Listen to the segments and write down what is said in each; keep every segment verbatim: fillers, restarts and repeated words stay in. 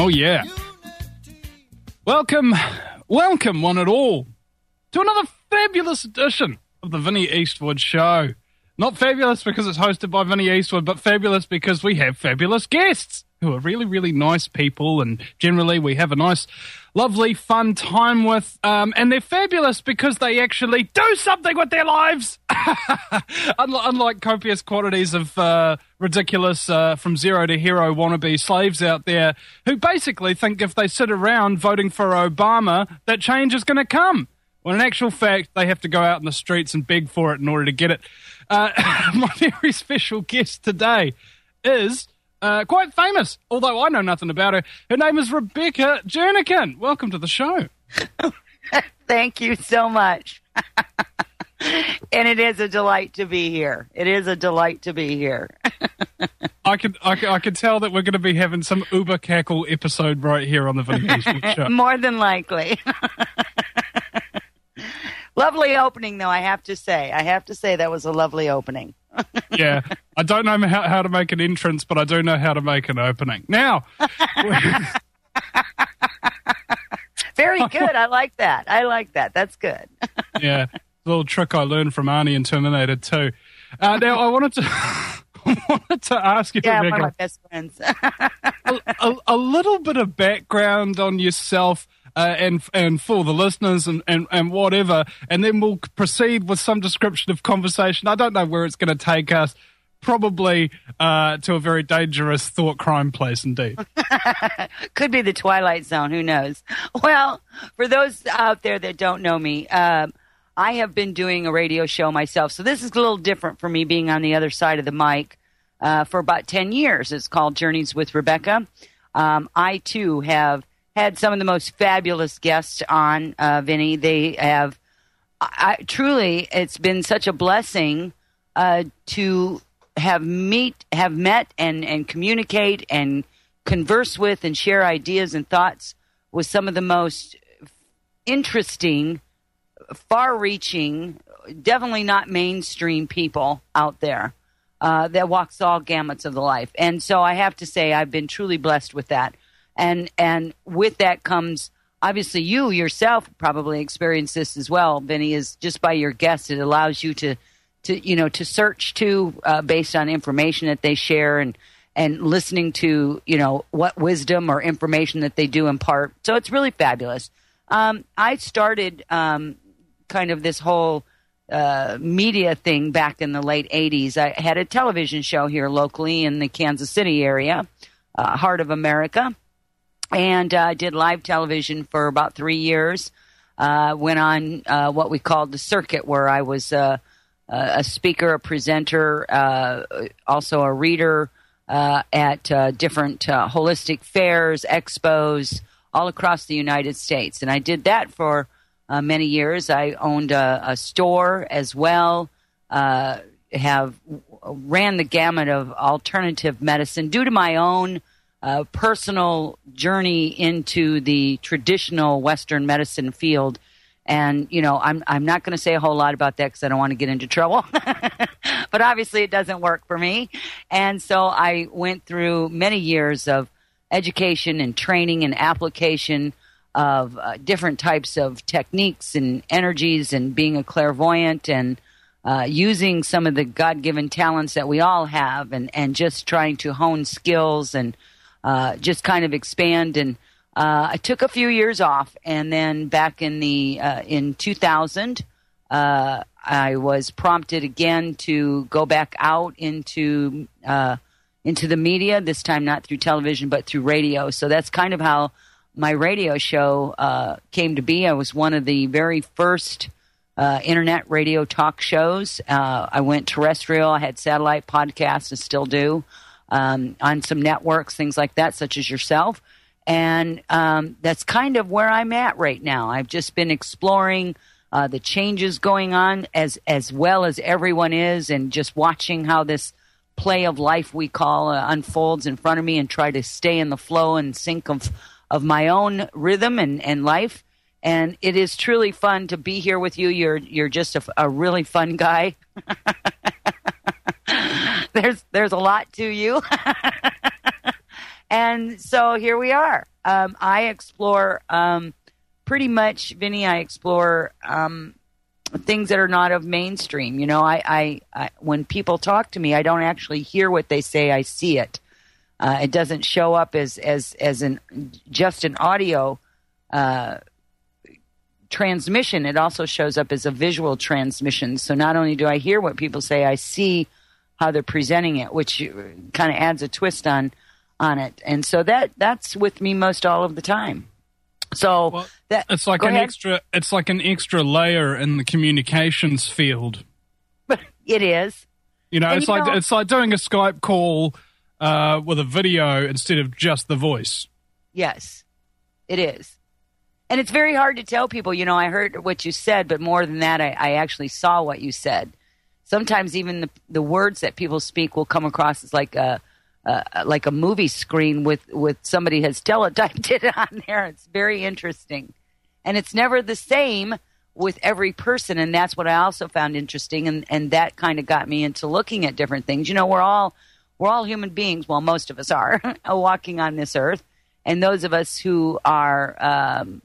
Oh, yeah. Welcome, welcome, one and all, to another fabulous edition of the Vinnie Eastwood Show. Not fabulous because it's hosted by Vinnie Eastwood, but fabulous because we have fabulous guests who are really, really nice people, and generally we have a nice, lovely, fun time with. Um, and they're fabulous because they actually do something with their lives. unlike, unlike copious quantities of uh, ridiculous uh, from zero to hero wannabe slaves out there who basically think if they sit around voting for Obama, that change is going to come. When in actual fact, they have to go out in the streets and beg for it in order to get it. Uh, my very special guest today is uh, quite famous, although I know nothing about her. Her name is Rebecca Jernigan. Welcome to the show. Thank you so much. And it is a delight to be here. It is a delight to be here. I can, I can I can tell that we're going to be having some uber cackle episode right here on the Vinnie Eastwood Show. More than likely. Lovely opening, though, I have to say. I have to say that was a lovely opening. Yeah. I don't know how, how to make an entrance, but I do know how to make an opening. Now. Very good. I like that. I like that. That's good. Yeah. A little trick I learned from Arnie in Terminator two. Uh, now, I wanted to... I wanted to ask you, yeah, Rebecca, one of my best friends. a, a, a little bit of background on yourself uh, and and for the listeners and, and, and whatever, and then we'll proceed with some description of conversation. I don't know where it's going to take us, probably uh, to a very dangerous thought crime place indeed. Could be the Twilight Zone, who knows? Well, for those out there that don't know me, um, I have been doing a radio show myself, so this is a little different for me being on the other side of the mic uh, for about ten years. It's called Journeys with Rebecca. Um, I, too, have had some of the most fabulous guests on, uh, Vinny. They have, I, I, truly, it's been such a blessing uh, to have meet, have met and, and communicate and converse with and share ideas and thoughts with some of the most interesting, far-reaching, definitely not mainstream people out there uh, that walks all gamuts of the life. And so I have to say I've been truly blessed with that. And and with that comes, obviously you yourself probably experienced this as well, Vinny, is just by your guests, it allows you to, to you know, to search to uh, based on information that they share and, and listening to, you know, what wisdom or information that they do impart. So it's really fabulous. Um, I started... Um, kind of this whole uh, media thing back in the late eighties. I had a television show here locally in the Kansas City area, uh, heart of America, and I uh, did live television for about three years. Uh, went on uh, what we called the circuit, where I was uh, a speaker, a presenter, uh, also a reader uh, at uh, different uh, holistic fairs, expos, all across the United States. And I did that for Uh, many years. I owned a, a store as well, uh, have ran the gamut of alternative medicine due to my own uh, personal journey into the traditional Western medicine field. And, you know, I'm, I'm not going to say a whole lot about that because I don't want to get into trouble. But obviously it doesn't work for me. And so I went through many years of education and training and application of uh, different types of techniques and energies and being a clairvoyant and uh, using some of the God-given talents that we all have and, and just trying to hone skills and uh, just kind of expand. And uh, I took a few years off, and then back in the uh, in two thousand, uh, I was prompted again to go back out into uh, into the media, this time not through television but through radio. So that's kind of how my radio show uh, came to be. I was one of the very first uh, internet radio talk shows. Uh, I went terrestrial. I had satellite podcasts, and still do, um, on some networks, things like that, such as yourself. And um, that's kind of where I'm at right now. I've just been exploring uh, the changes going on as as well as everyone is, and just watching how this play of life we call uh, unfolds in front of me, and try to stay in the flow and sync of of my own rhythm and, and life. And it is truly fun to be here with you. You're you're just a, a really fun guy. there's there's a lot to you. And so here we are. Um, I explore um, pretty much, Vinny, I explore um, things that are not of mainstream. You know, I, I, I when people talk to me, I don't actually hear what they say. I see it. Uh, it doesn't show up as as as an just an audio uh, transmission. It also shows up as a visual transmission. So not only do I hear what people say, I see how they're presenting it, which kind of adds a twist on on it. And so that that's with me most all of the time. So well, that it's like an ahead. extra it's like an extra layer in the communications field. It is. You know, and it's you like know, it's like doing a Skype call uh, with a video instead of just the voice. Yes, it is. And it's very hard to tell people, you know, I heard what you said, but more than that, I, I actually saw what you said. Sometimes even the, the words that people speak will come across as like a, uh, like a movie screen with, with somebody has teletyped it on there. It's very interesting. And it's never the same with every person, and that's what I also found interesting, and, and that kind of got me into looking at different things. You know, we're all we're all human beings, well, most of us are, walking on this earth, and those of us who are um,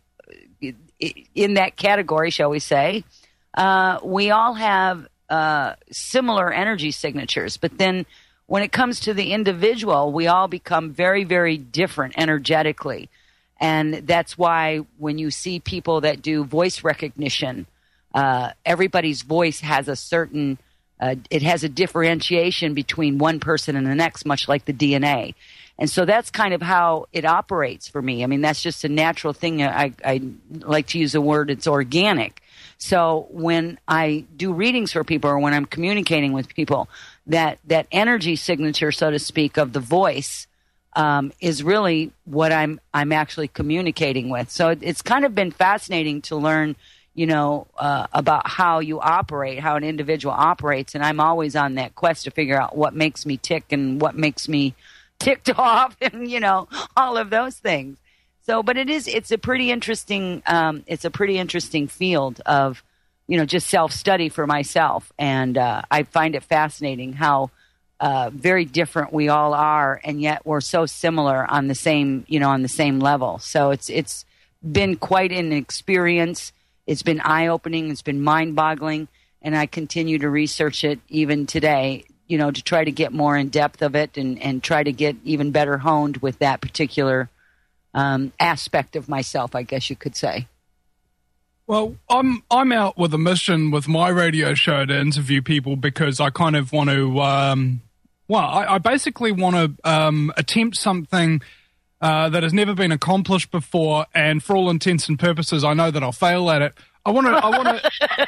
in that category, shall we say, uh, we all have uh, similar energy signatures, but then when it comes to the individual, we all become very, very different energetically. And that's why when you see people that do voice recognition, uh, everybody's voice has a certain, uh, it has a differentiation between one person and the next, much like the D N A. And so that's kind of how it operates for me. I mean, that's just a natural thing. I, I like to use the word, it's organic. So when I do readings for people or when I'm communicating with people, that, that energy signature, so to speak, of the voice um, is really what I'm I'm actually communicating with. So it, it's kind of been fascinating to learn, you know, uh, about how you operate, how an individual operates. And I'm always on that quest to figure out what makes me tick and what makes me ticked off and, you know, all of those things. So, but it is, it's a pretty interesting, um, it's a pretty interesting field of, you know, just self-study for myself. And uh, I find it fascinating how uh, very different we all are, and yet we're so similar on the same, you know, on the same level. So it's it's been quite an experience. It's been eye-opening. It's been mind-boggling. And I continue to research it even today, you know, to try to get more in depth of it and, and try to get even better honed with that particular um, aspect of myself, I guess you could say. Well, I'm I'm out with a mission with my radio show to interview people because I kind of want to, um, well, I, I basically want to um, attempt something uh, that has never been accomplished before, and for all intents and purposes, I know that I'll fail at it. I want to. I want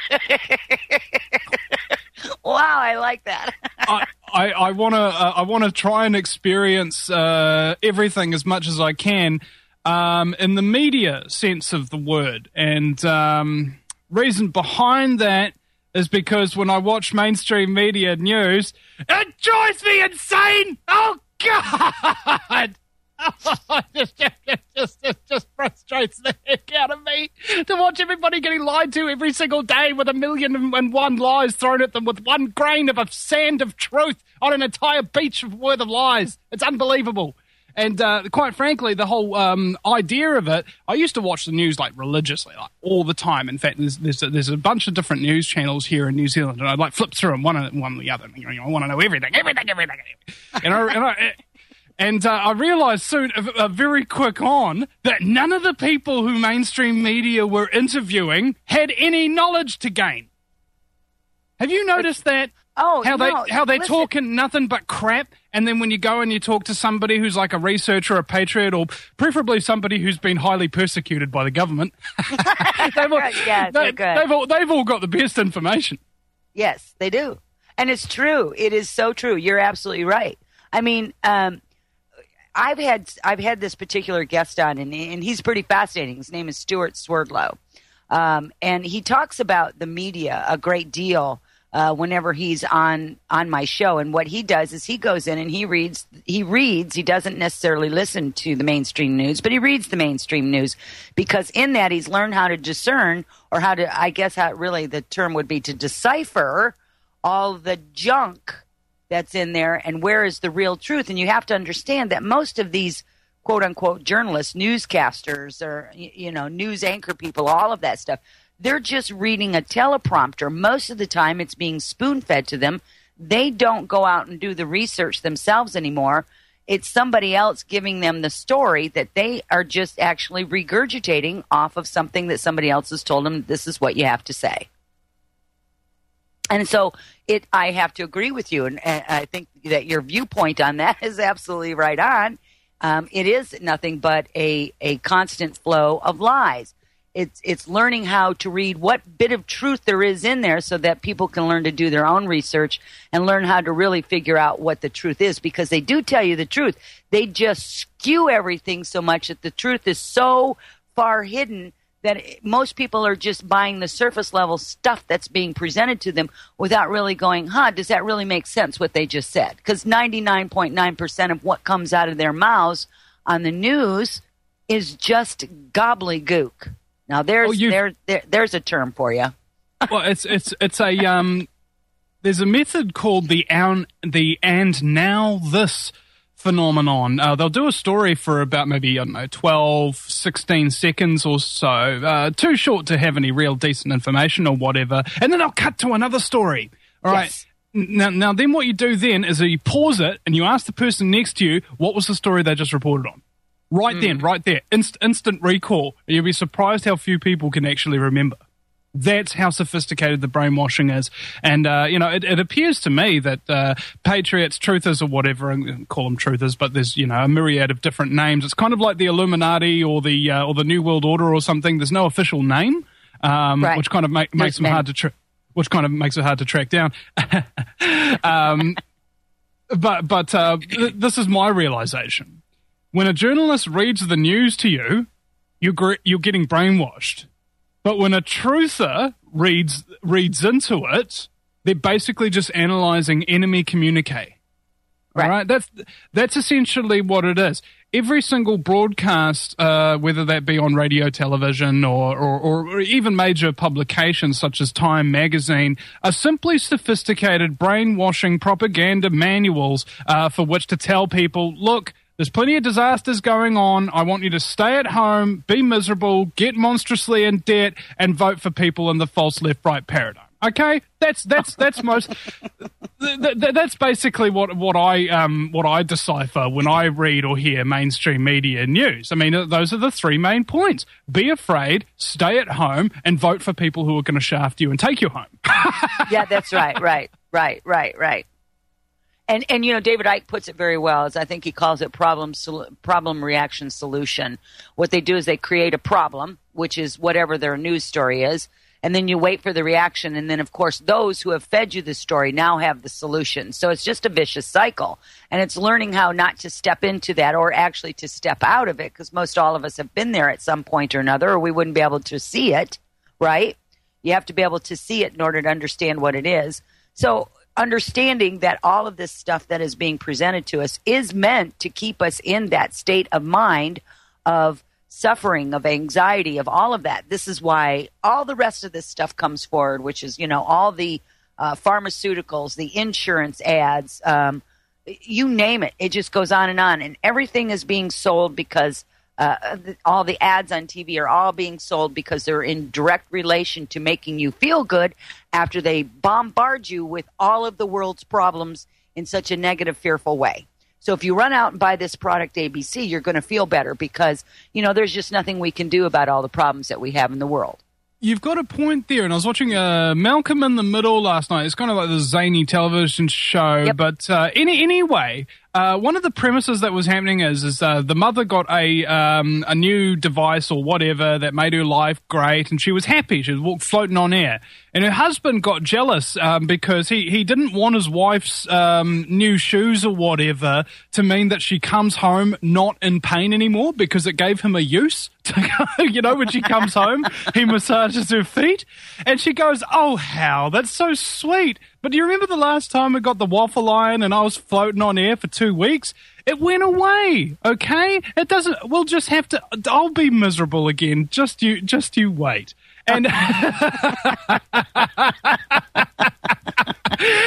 to. Wow, I like that. I, I, I want to. Uh, I want to try and experience uh, everything as much as I can. Um, in the media sense of the word. And um, reason behind that is because when I watch mainstream media news, it drives me insane! Oh, God! it, just, it, just, it just frustrates the heck out of me to watch everybody getting lied to every single day with a million and one lies thrown at them with one grain of a sand of truth on an entire beach worth of lies. It's unbelievable. And uh, quite frankly, the whole um, idea of it, I used to watch the news like religiously, like all the time. In fact, there's there's a, there's a bunch of different news channels here in New Zealand, and I'd like flip through them one and one and the other. You know, I want to know everything, everything, everything. And I, and I, and, uh, I realized soon, uh, very quick on, that none of the people who mainstream media were interviewing had any knowledge to gain. Have you noticed that? Oh, how no, they how they listen. talk in nothing but crap, and then when you go and you talk to somebody who's like a researcher, a patriot, or preferably somebody who's been highly persecuted by the government, they've, all, yeah, they, good. they've all they've all got the best information. Yes, they do, and it's true. It is so true. You're absolutely right. I mean, um, I've had I've had this particular guest on, and and he's pretty fascinating. His name is Stuart Swerdlow, um, and he talks about the media a great deal. Uh, whenever he's on on my show, and what he does is he goes in and he reads he reads he doesn't necessarily listen to the mainstream news, but he reads the mainstream news because in that he's learned how to discern, or how to, I guess how really the term would be, to decipher all the junk that's in there and where is the real truth. And you have to understand that most of these quote unquote journalists, newscasters, or, you know, news anchor people, all of that stuff. They're just reading a teleprompter. Most of the time it's being spoon-fed to them. They don't go out and do the research themselves anymore. It's somebody else giving them the story that they are just actually regurgitating off of something that somebody else has told them, this is what you have to say. And so it, I have to agree with you, and, and I think that your viewpoint on that is absolutely right on. Um, it is nothing but a, a constant flow of lies. It's it's learning how to read what bit of truth there is in there so that people can learn to do their own research and learn how to really figure out what the truth is, because they do tell you the truth. They just skew everything so much that the truth is so far hidden that it, most people are just buying the surface level stuff that's being presented to them without really going, huh, does that really make sense what they just said? Because ninety-nine point nine percent of what comes out of their mouths on the news is just gobbledygook. Now there's oh, there, there there's a term for you. Well, it's it's it's a um. There's a method called the and the and now this phenomenon. Uh, they'll do a story for about maybe I don't know twelve, sixteen seconds or so, uh, too short to have any real decent information or whatever, and then they'll cut to another story. All yes. right. Now, now then, what you do then is you pause it and you ask the person next to you what was the story they just reported on. Right mm. then, right there, Inst- instant recall. You'll be surprised how few people can actually remember. That's how sophisticated the brainwashing is. And, uh, you know, it, it appears to me that uh, patriots, truthers or whatever, and call them truthers, but there's, you know, a myriad of different names. It's kind of like the Illuminati or the uh, or the New World Order or something. There's no official name, um, right. which kind of make, makes them hard to tra- which kind of makes it hard to track down. um, but but uh, th- this is my realization. When a journalist reads the news to you, you're, gr- you're getting brainwashed. But when a truther reads reads into it, they're basically just analyzing enemy communique. Right. All right? That's, that's essentially what it is. Every single broadcast, uh, whether that be on radio, television, or, or, or even major publications such as Time magazine, are simply sophisticated brainwashing propaganda manuals uh, for which to tell people, look, there's plenty of disasters going on. I want you to stay at home, be miserable, get monstrously in debt, and vote for people in the false left-right paradigm. Okay, that's that's that's most. th- th- that's basically what what I um what I decipher when I read or hear mainstream media news. I mean, those are the three main points: be afraid, stay at home, and vote for people who are going to shaft you and take you home. Yeah, that's right, right, right, right, right. And, and you know, David Icke puts it very well. As I think he calls it problem sol- problem reaction solution. What they do is they create a problem, which is whatever their news story is, and then you wait for the reaction. And then, of course, those who have fed you the story now have the solution. So it's just a vicious cycle. And it's learning how not to step into that or actually to step out of it, because most all of us have been there at some point or another, or we wouldn't be able to see it, right? You have to be able to see it in order to understand what it is. So understanding that all of this stuff that is being presented to us is meant to keep us in that state of mind of suffering, of anxiety, of all of that. This is why all the rest of this stuff comes forward, which is, you know, all the uh, pharmaceuticals, the insurance ads, um, you name it. It just goes on and on. And everything is being sold because uh, all the ads on T V are all being sold because they're in direct relation to making you feel good after they bombard you with all of the world's problems in such a negative, fearful way. So if you run out and buy this product A B C, you're going to feel better because, you know, there's just nothing we can do about all the problems that we have in the world. You've got a point there, and I was watching uh, Malcolm in the Middle last night. It's kind of like the zany television show, yep. but uh, any anyway, uh, one of the premises that was happening is is uh, the mother got a um, a new device or whatever that made her life great, and she was happy. She was floating on air, and her husband got jealous um, because he, he didn't want his wife's um, new shoes or whatever to mean that she comes home not in pain anymore, because it gave him a use. You know, when she comes home, he massages her feet, and she goes, "Oh, Hal, that's so sweet. But do you remember the last time I got the waffle iron and I was floating on air for two weeks? It went away, okay? It doesn't, we'll just have to, I'll be miserable again. Just you, just you wait." And, and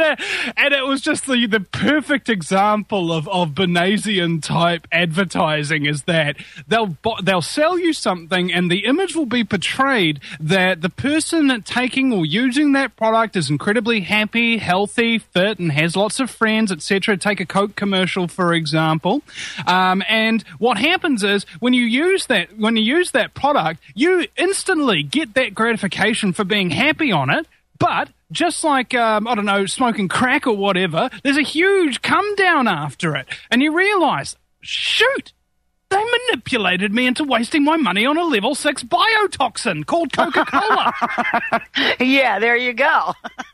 it, and it was just the, the perfect example of, of Banasian type advertising is that they'll they'll sell you something and the image will be portrayed that the person taking or using that product is incredibly happy, healthy, fit, and has lots of friends, et cetera. Take a Coke commercial, for example. Um, and what happens is when you use that when you use that product, you instantly get that gratification for being happy on it, but just like, um, I don't know, smoking crack or whatever, there's a huge come down after it. And you realize, shoot, they manipulated me into wasting my money on a level six biotoxin called Coca-Cola. Yeah, there you go.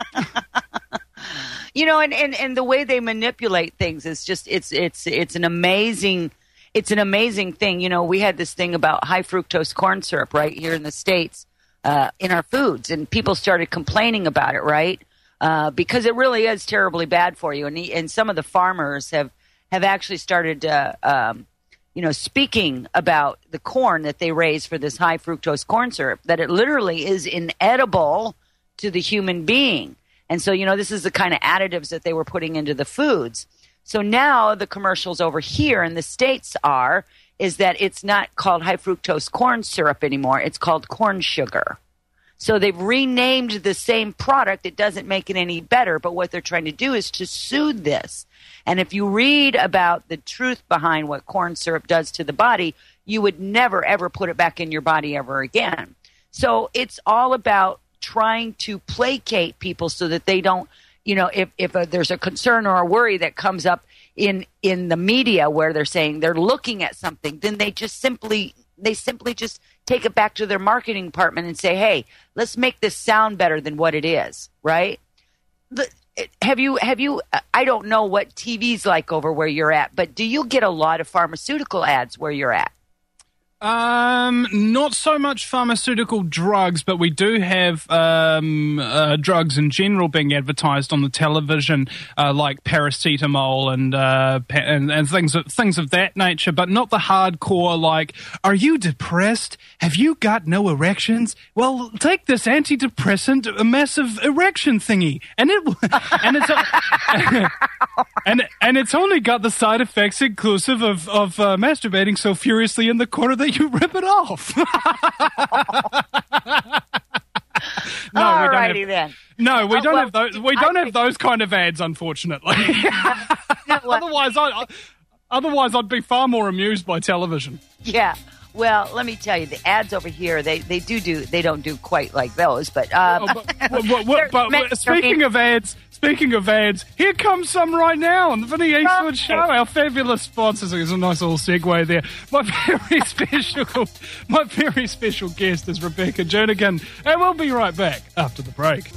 You know, and, and, and the way they manipulate things is just, it's, it's, it's an amazing, it's an amazing thing. You know, we had this thing about high fructose corn syrup right here in the States. Uh, in our foods, and people started complaining about it, right? Uh, because it really is terribly bad for you. And, he, and some of the farmers have, have actually started, uh, um, you know, speaking about the corn that they raise for this high fructose corn syrup, that it literally is inedible to the human being. And so, you know, this is the kind of additives that they were putting into the foods. So now the commercials over here in the States are, is that it's not called high fructose corn syrup anymore. It's called corn sugar. So they've renamed the same product. It doesn't make it any better, but what they're trying to do is to soothe this. And if you read about the truth behind what corn syrup does to the body, you would never, ever put it back in your body ever again. So it's all about trying to placate people so that they don't, you know, if, if a, there's a concern or a worry that comes up in in the media where they're saying they're looking at something, then they just simply they simply just take it back to their marketing department and say, hey, let's make this sound better than what it is, right? The, have you have you I don't know what T V's like over where you're at, but do you get a lot of pharmaceutical ads where you're at? Um, not so much pharmaceutical drugs, but we do have um, uh, drugs in general being advertised on the television, uh, like paracetamol and, uh, pa- and and things of, things of that nature. But not the hardcore like, are you depressed? Have you got no erections? Well, take this antidepressant, a massive erection thingy, and it and it's a, and and it's only got the side effects inclusive of of uh, masturbating so furiously in the corner that you rip it off. no, Alrighty we don't have, then. No, we Oh, don't well, have those. We don't I have those kind of ads, unfortunately. Well, otherwise, I, otherwise, I'd be far more amused by television. yeah. Well, let me tell you, the ads over here, they, they do do, they don't do quite like those, but, um, Oh, but, but, but, but, but speaking of ads, speaking of ads, here comes some right now on the Vinny Eastwood Show. Our fabulous sponsors. There's a nice little segue there. My very special, my very special guest is Rebecca Jernigan, and we'll be right back after the break.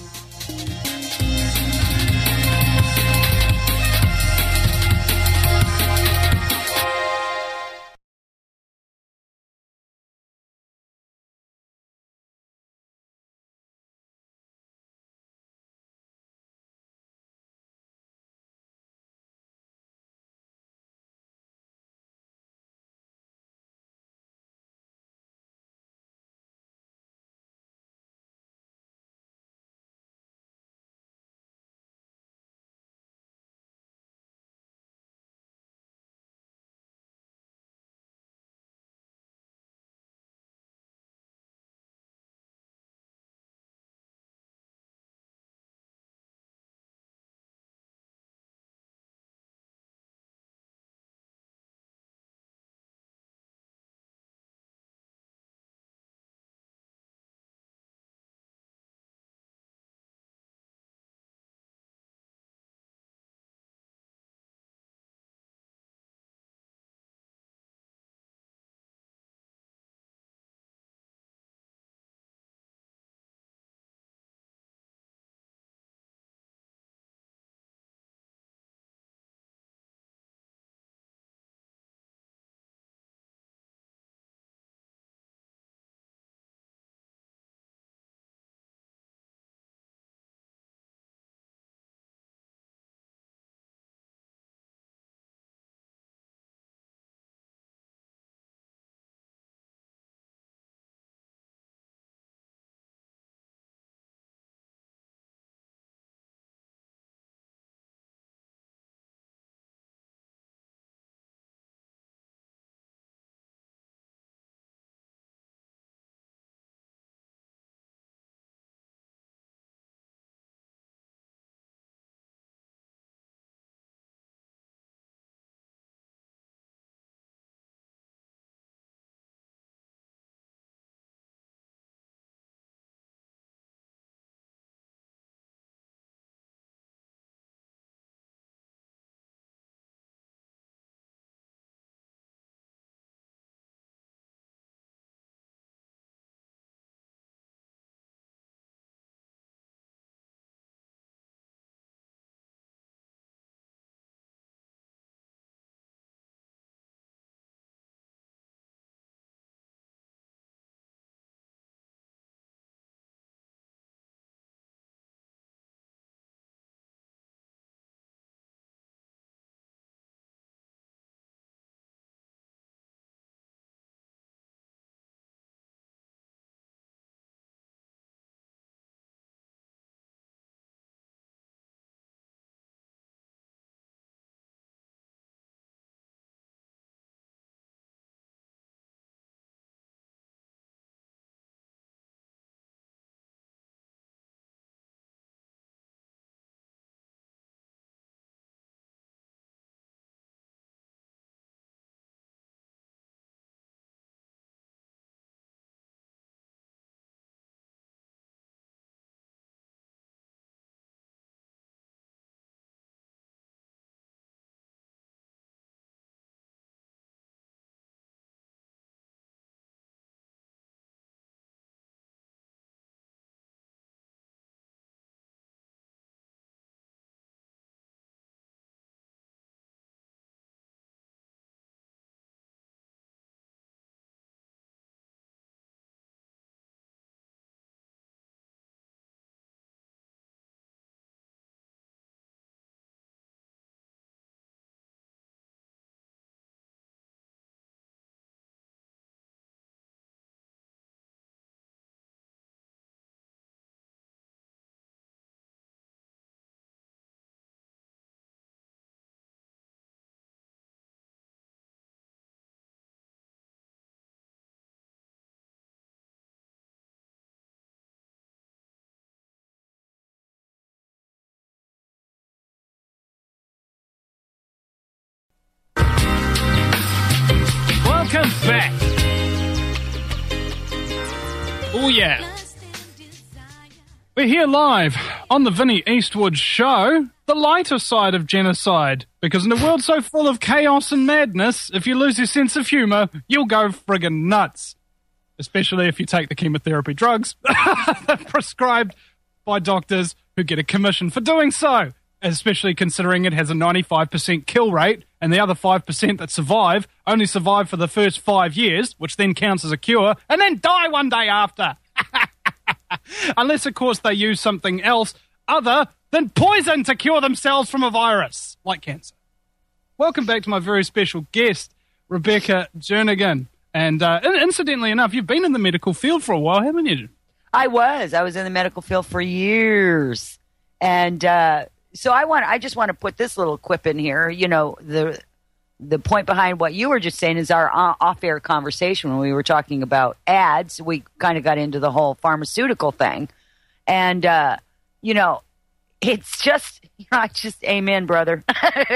Oh, yeah. We're here live on the Vinnie Eastwood Show, the lighter side of genocide. Because in a world so full of chaos and madness, if you lose your sense of humour, you'll go friggin' nuts. Especially if you take the chemotherapy drugs prescribed by doctors who get a commission for doing so. Especially considering it has a ninety-five percent kill rate, and the other five percent that survive only survive for the first five years, which then counts as a cure, and then die one day after. Unless, of course, they use something else other than poison to cure themselves from a virus, like cancer. Welcome back to my very special guest, Rebecca Jernigan. And uh, incidentally enough, you've been in the medical field for a while, haven't you? I was. I was in the medical field for years. And uh, so I want. I just want to put this little quip in here. You know, the the point behind what you were just saying is our off-air conversation when we were talking about ads. We kind of got into the whole pharmaceutical thing. And, uh, you know, it's just, you know, just amen, brother.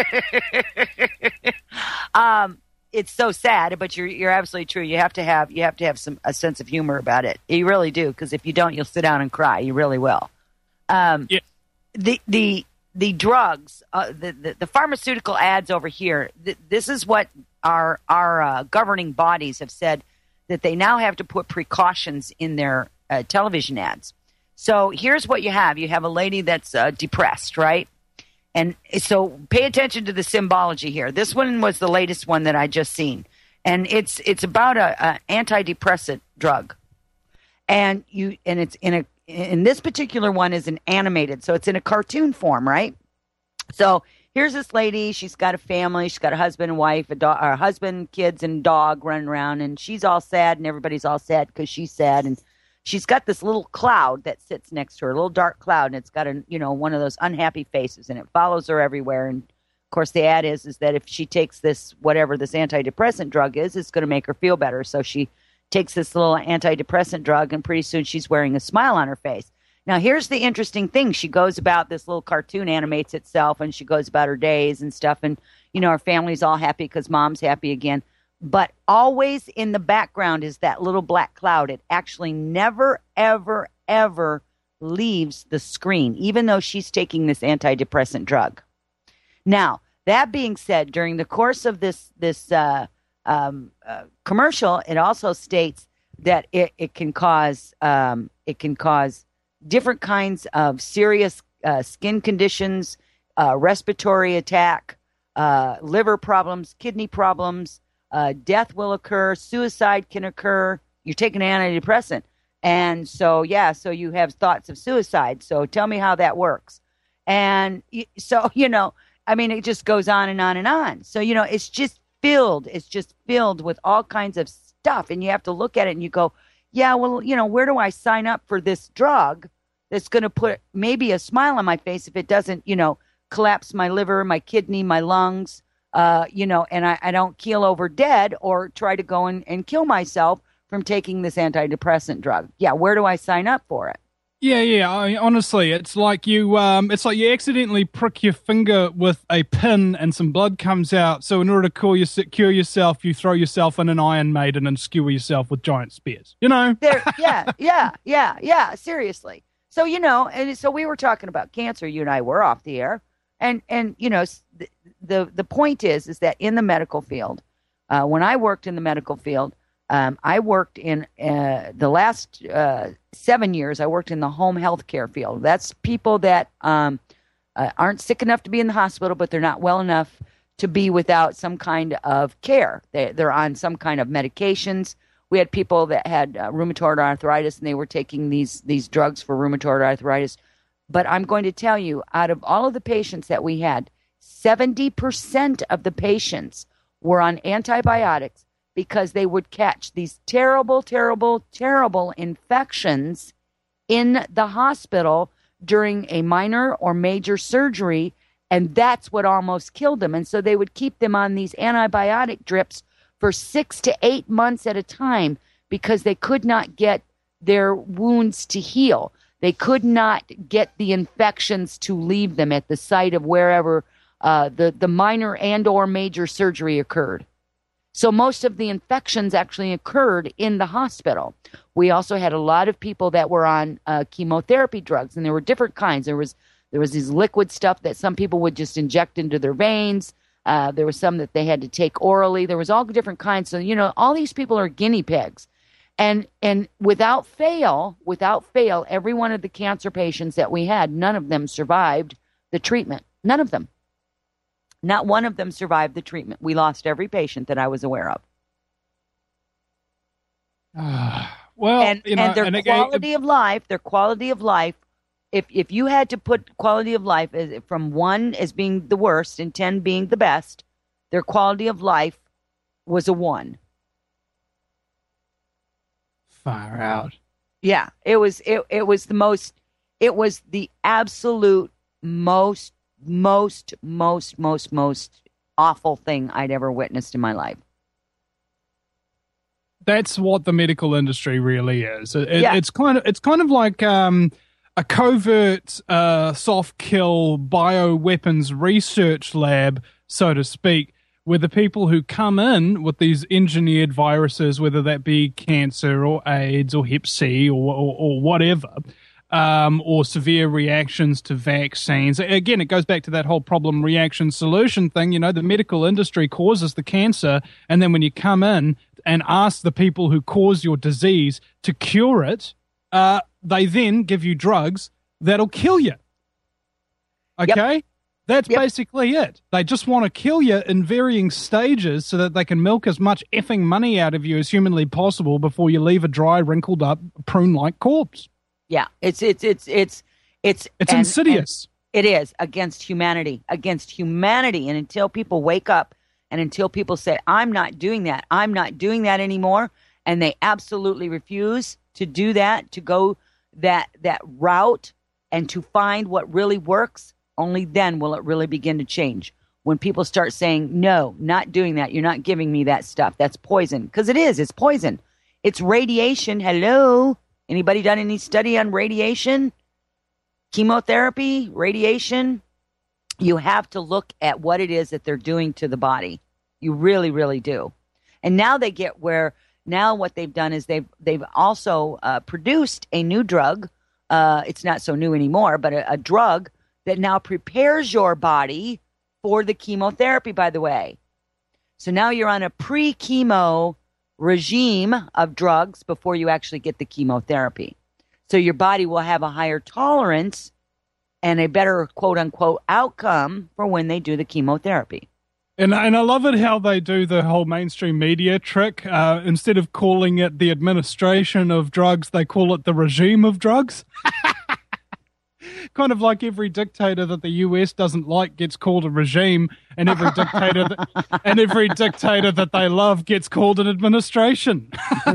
um, it's so sad, but you're you're absolutely true. You have to have you have to have some a sense of humor about it. You really do, because if you don't, you'll sit down and cry. You really will. Um, yeah. The the the drugs, uh, the, the the pharmaceutical ads over here. Th- this is what our our uh, governing bodies have said, that they now have to put precautions in their uh, television ads. So here's what you have: you have a lady that's uh, depressed, right? And so pay attention to the symbology here. This one was the latest one that I just seen. And it's it's about a, a antidepressant drug. And you and it's in a in this particular one is an animated, so it's in a cartoon form, right? So here's this lady, she's got a family, she's got a husband and wife, a dog, or a husband, kids, and dog running around, and she's all sad, and everybody's all sad because she's sad, and she's got this little cloud that sits next to her, a little dark cloud, and it's got a, you know, one of those unhappy faces, and it follows her everywhere. And of course, the ad is is that if she takes this, whatever this antidepressant drug is, it's going to make her feel better. So she takes this little antidepressant drug, and pretty soon she's wearing a smile on her face. Now, here's the interesting thing: she goes about, this little cartoon animates itself, and she goes about her days and stuff, and you know, her family's all happy because mom's happy again. But always in the background is that little black cloud. It actually never, ever, ever leaves the screen, even though she's taking this antidepressant drug. Now, that being said, during the course of this this uh, um, uh, commercial, it also states that it, it can cause um, it can cause different kinds of serious uh, skin conditions, uh, respiratory attack, uh, liver problems, kidney problems. Uh, death will occur. Suicide can occur. You're taking an antidepressant. And so, yeah, so you have thoughts of suicide. So tell me how that works. And so, you know, I mean, it just goes on and on and on. So, you know, it's just filled. It's just filled with all kinds of stuff. And you have to look at it and you go, yeah, well, you know, where do I sign up for this drug that's going to put maybe a smile on my face if it doesn't, you know, collapse my liver, my kidney, my lungs, Uh, you know, and I, I don't keel over dead or try to go and, and kill myself from taking this antidepressant drug. Yeah, where do I sign up for it? Yeah, yeah. I, honestly, it's like you, um, it's like you accidentally prick your finger with a pin and some blood comes out. So in order to cure, your, cure yourself, you throw yourself in an Iron Maiden and skewer yourself with giant spears. You know? There, yeah, yeah, yeah, yeah. Seriously. So you know, and so we were talking about cancer. You and I were off the air, and and you know. Th- The the point is is that in the medical field, uh, when I worked in the medical field, um, I worked in uh, the last uh, seven years. I worked in the home health care field. That's people that um, uh, aren't sick enough to be in the hospital, but they're not well enough to be without some kind of care. They, they're on some kind of medications. We had people that had uh, rheumatoid arthritis, and they were taking these these drugs for rheumatoid arthritis. But I'm going to tell you, out of all of the patients that we had, seventy percent of the patients were on antibiotics because they would catch these terrible, terrible, terrible infections in the hospital during a minor or major surgery, and that's what almost killed them. And so they would keep them on these antibiotic drips for six to eight months at a time because they could not get their wounds to heal. They could not get the infections to leave them at the site of wherever Uh, the, the minor and or major surgery occurred. So most of the infections actually occurred in the hospital. We also had a lot of people that were on uh, chemotherapy drugs, and there were different kinds. There was there was these liquid stuff that some people would just inject into their veins. Uh, there was some that they had to take orally. There was all different kinds. So, you know, all these people are guinea pigs. And and without fail, without fail, every one of the cancer patients that we had, none of them survived the treatment. None of them. Not one of them survived the treatment. We lost every patient that I was aware of. Uh, well, and, you know, and their and quality it, of life, their quality of life, if if you had to put quality of life as, from one as being the worst and ten being the best, their quality of life was a one. Far out. Yeah, it was it, it was the most, it was the absolute most, most, most, most, most awful thing I'd ever witnessed in my life. That's what the medical industry really is. It, Yeah. It's kind of it's kind of like um, a covert uh, soft kill bioweapons research lab, so to speak, where the people who come in with these engineered viruses, whether that be cancer or AIDS or Hep C or or, or whatever, um, or severe reactions to vaccines. Again, it goes back to that whole problem, reaction, solution thing. You know, the medical industry causes the cancer, and then when you come in and ask the people who cause your disease to cure it, uh, they then give you drugs that'll kill you. Okay? Yep. That's yep. basically it. They just want to kill you in varying stages so that they can milk as much effing money out of you as humanly possible before you leave a dry, wrinkled up, prune-like corpse. Yeah, it's it's it's it's it's it's and, insidious. And it is against humanity, against humanity. And until people wake up, and until people say, "I'm not doing that, I'm not doing that anymore," and they absolutely refuse to do that, to go that that route, and to find what really works, only then will it really begin to change. When people start saying, "No, not doing that. You're not giving me that stuff. That's poison," because it is. It's poison. It's radiation. Hello. Anybody done any study on radiation? Chemotherapy, radiation? You have to look at what it is that they're doing to the body. You really, really do. And now they get where, now what they've done is they've they've also uh, produced a new drug. Uh, it's not so new anymore, but a, a drug that now prepares your body for the chemotherapy, by the way. So now you're on a pre-chemo regime of drugs before you actually get the chemotherapy. So your body will have a higher tolerance and a better quote-unquote outcome for when they do the chemotherapy. And, and I love it how they do the whole mainstream media trick. Uh, instead of calling it the administration of drugs, they call it the regime of drugs. Kind of like every dictator that the U S doesn't like gets called a regime, and every dictator that, and every dictator that they love gets called an administration.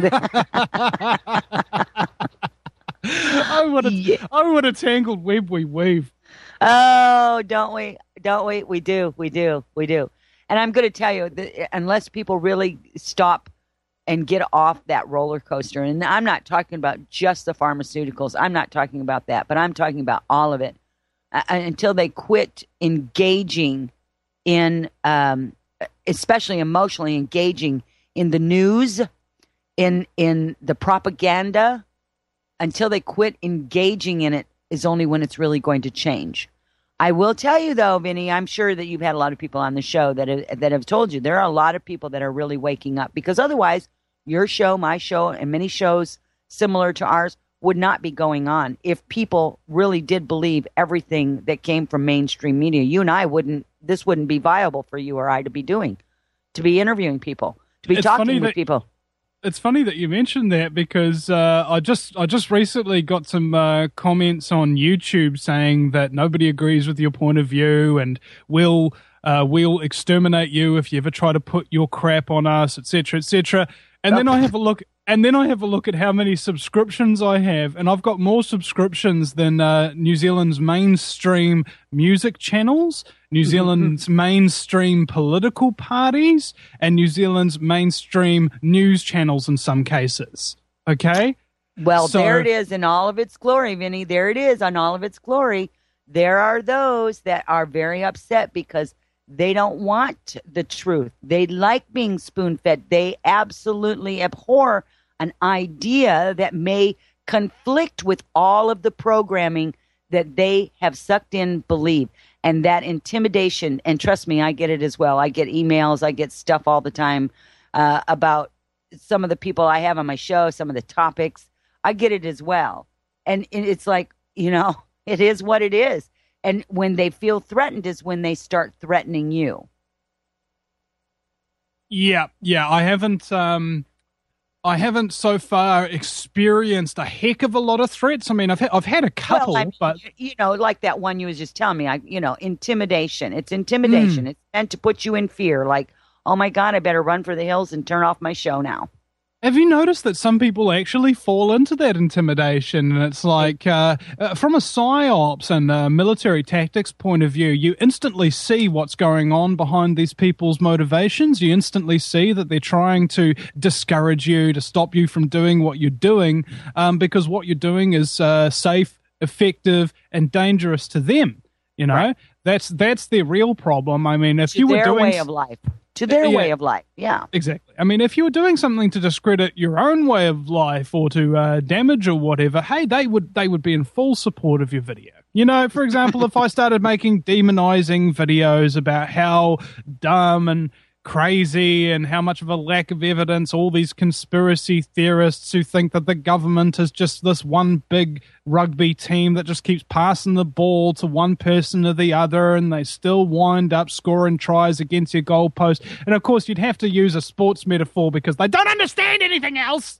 oh, what a, yeah. oh, what a tangled web we weave. Oh, don't we? Don't we? We do. We do. We do. And I'm going to tell you, that unless people really stop and get off that roller coaster. And I'm not talking about just the pharmaceuticals. I'm not talking about that, but I'm talking about all of it. Uh, until they quit engaging in, um, especially emotionally engaging in the news, in in the propaganda, until they quit engaging in it is only when it's really going to change. I will tell you, though, Vinny, I'm sure that you've had a lot of people on the show that have, that have told you there are a lot of people that are really waking up, because otherwise your show, my show, and many shows similar to ours would not be going on if people really did believe everything that came from mainstream media. You and I wouldn't, this wouldn't be viable for you or I to be doing, to be interviewing people, to be it's talking with that, people. It's funny that you mentioned that, because uh, I just I just recently got some uh, comments on YouTube saying that nobody agrees with your point of view, and we'll uh, we'll exterminate you if you ever try to put your crap on us, et cetera, et cetera. And then I have a look, and then I have a look at how many subscriptions I have, and I've got more subscriptions than uh, New Zealand's mainstream music channels, New Zealand's mainstream political parties, and New Zealand's mainstream news channels in some cases. Okay? Well, so, there it is in all of its glory, Vinny. There it is on all of its glory. There are those that are very upset because They don't want the truth. They like being spoon-fed. They absolutely abhor an idea that may conflict with all of the programming that they have sucked in, believe. And that intimidation, and trust me, I get it as well. I get emails, I get stuff all the time uh, about some of the people I have on my show, some of the topics. I get it as well. And it's like, you know, it is what it is. And when they feel threatened is when they start threatening you. Yeah, yeah. I haven't, um, I haven't so far experienced a heck of a lot of threats. I mean, I've had, I've had a couple, well, I mean, but you know, like that one you was just telling me. I, you know, intimidation. It's intimidation. Mm. It's meant to put you in fear. Like, oh my God, I better run for the hills and turn off my show now. Have you noticed that some people actually fall into that intimidation? And it's like, uh, uh, from a psyops and uh, military tactics point of view, you instantly see what's going on behind these people's motivations. You instantly see that they're trying to discourage you, to stop you from doing what you're doing, um, because what you're doing is uh, safe, effective, and dangerous to them. You know, right. that's that's their real problem. I mean, if to you were their doing way of life. To their yeah, way of life, yeah. Exactly. I mean, if you were doing something to discredit your own way of life or to uh, damage or whatever, hey, they would they would be in full support of your video. You know, for example, if I started making demonizing videos about how dumb and crazy and how much of a lack of evidence all these conspiracy theorists who think that the government is just this one big rugby team that just keeps passing the ball to one person or the other and they still wind up scoring tries against your goalpost. And of course you'd have to use a sports metaphor because they don't understand anything else.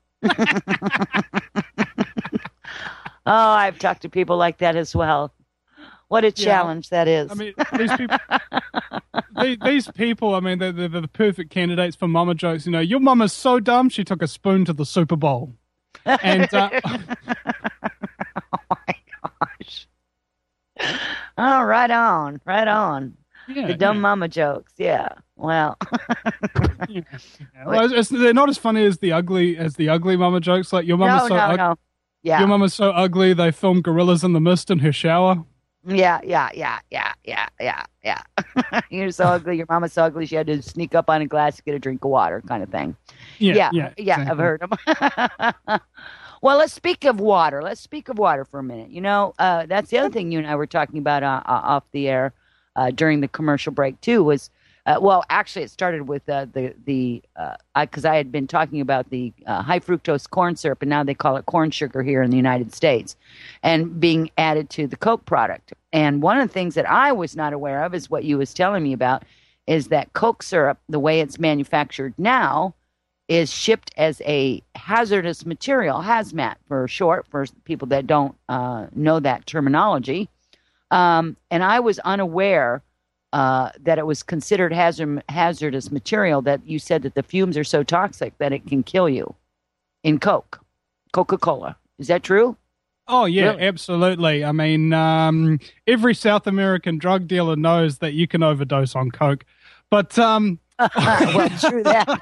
Oh, I've talked to people like that as well. What a challenge yeah. that is. I mean, these people, these, these people, I mean, they're, they're the perfect candidates for mama jokes. You know, your mama's so dumb, she took a spoon to the Super Bowl. And, uh, oh, my gosh. Oh, right on, right on. Yeah, the dumb yeah. mama jokes, yeah. Well, yeah. well it's, it's, they're not as funny as the ugly as the ugly mama jokes. Like your mama's no, so no, ug- no. Yeah. Your mama's so ugly they filmed Gorillas in the Mist in her shower. Yeah, yeah, yeah, yeah, yeah, yeah, yeah. You're so ugly. Your mama's so ugly she had to sneak up on a glass to get a drink of water, kind of thing. Yeah, yeah, yeah, yeah exactly. I've heard them. Well, let's speak of water. Let's speak of water for a minute. You know, uh, that's the other thing you and I were talking about uh, uh, off the air uh, during the commercial break too. Was uh, well, actually, it started with uh, the the because uh, I, I had been talking about the uh, high fructose corn syrup, and now they call it corn sugar here in the United States, and being added to the Coke product. And one of the things that I was not aware of is what you was telling me about is that Coke syrup, the way it's manufactured now, is shipped as a hazardous material, hazmat for short, for people that don't uh, know that terminology. Um, and I was unaware uh, that it was considered hazard, hazardous material, that you said that the fumes are so toxic that it can kill you in Coke, Coca-Cola. Is that true? Oh, yeah, really? Absolutely. I mean, um, every South American drug dealer knows that you can overdose on Coke. But, um... well, true that.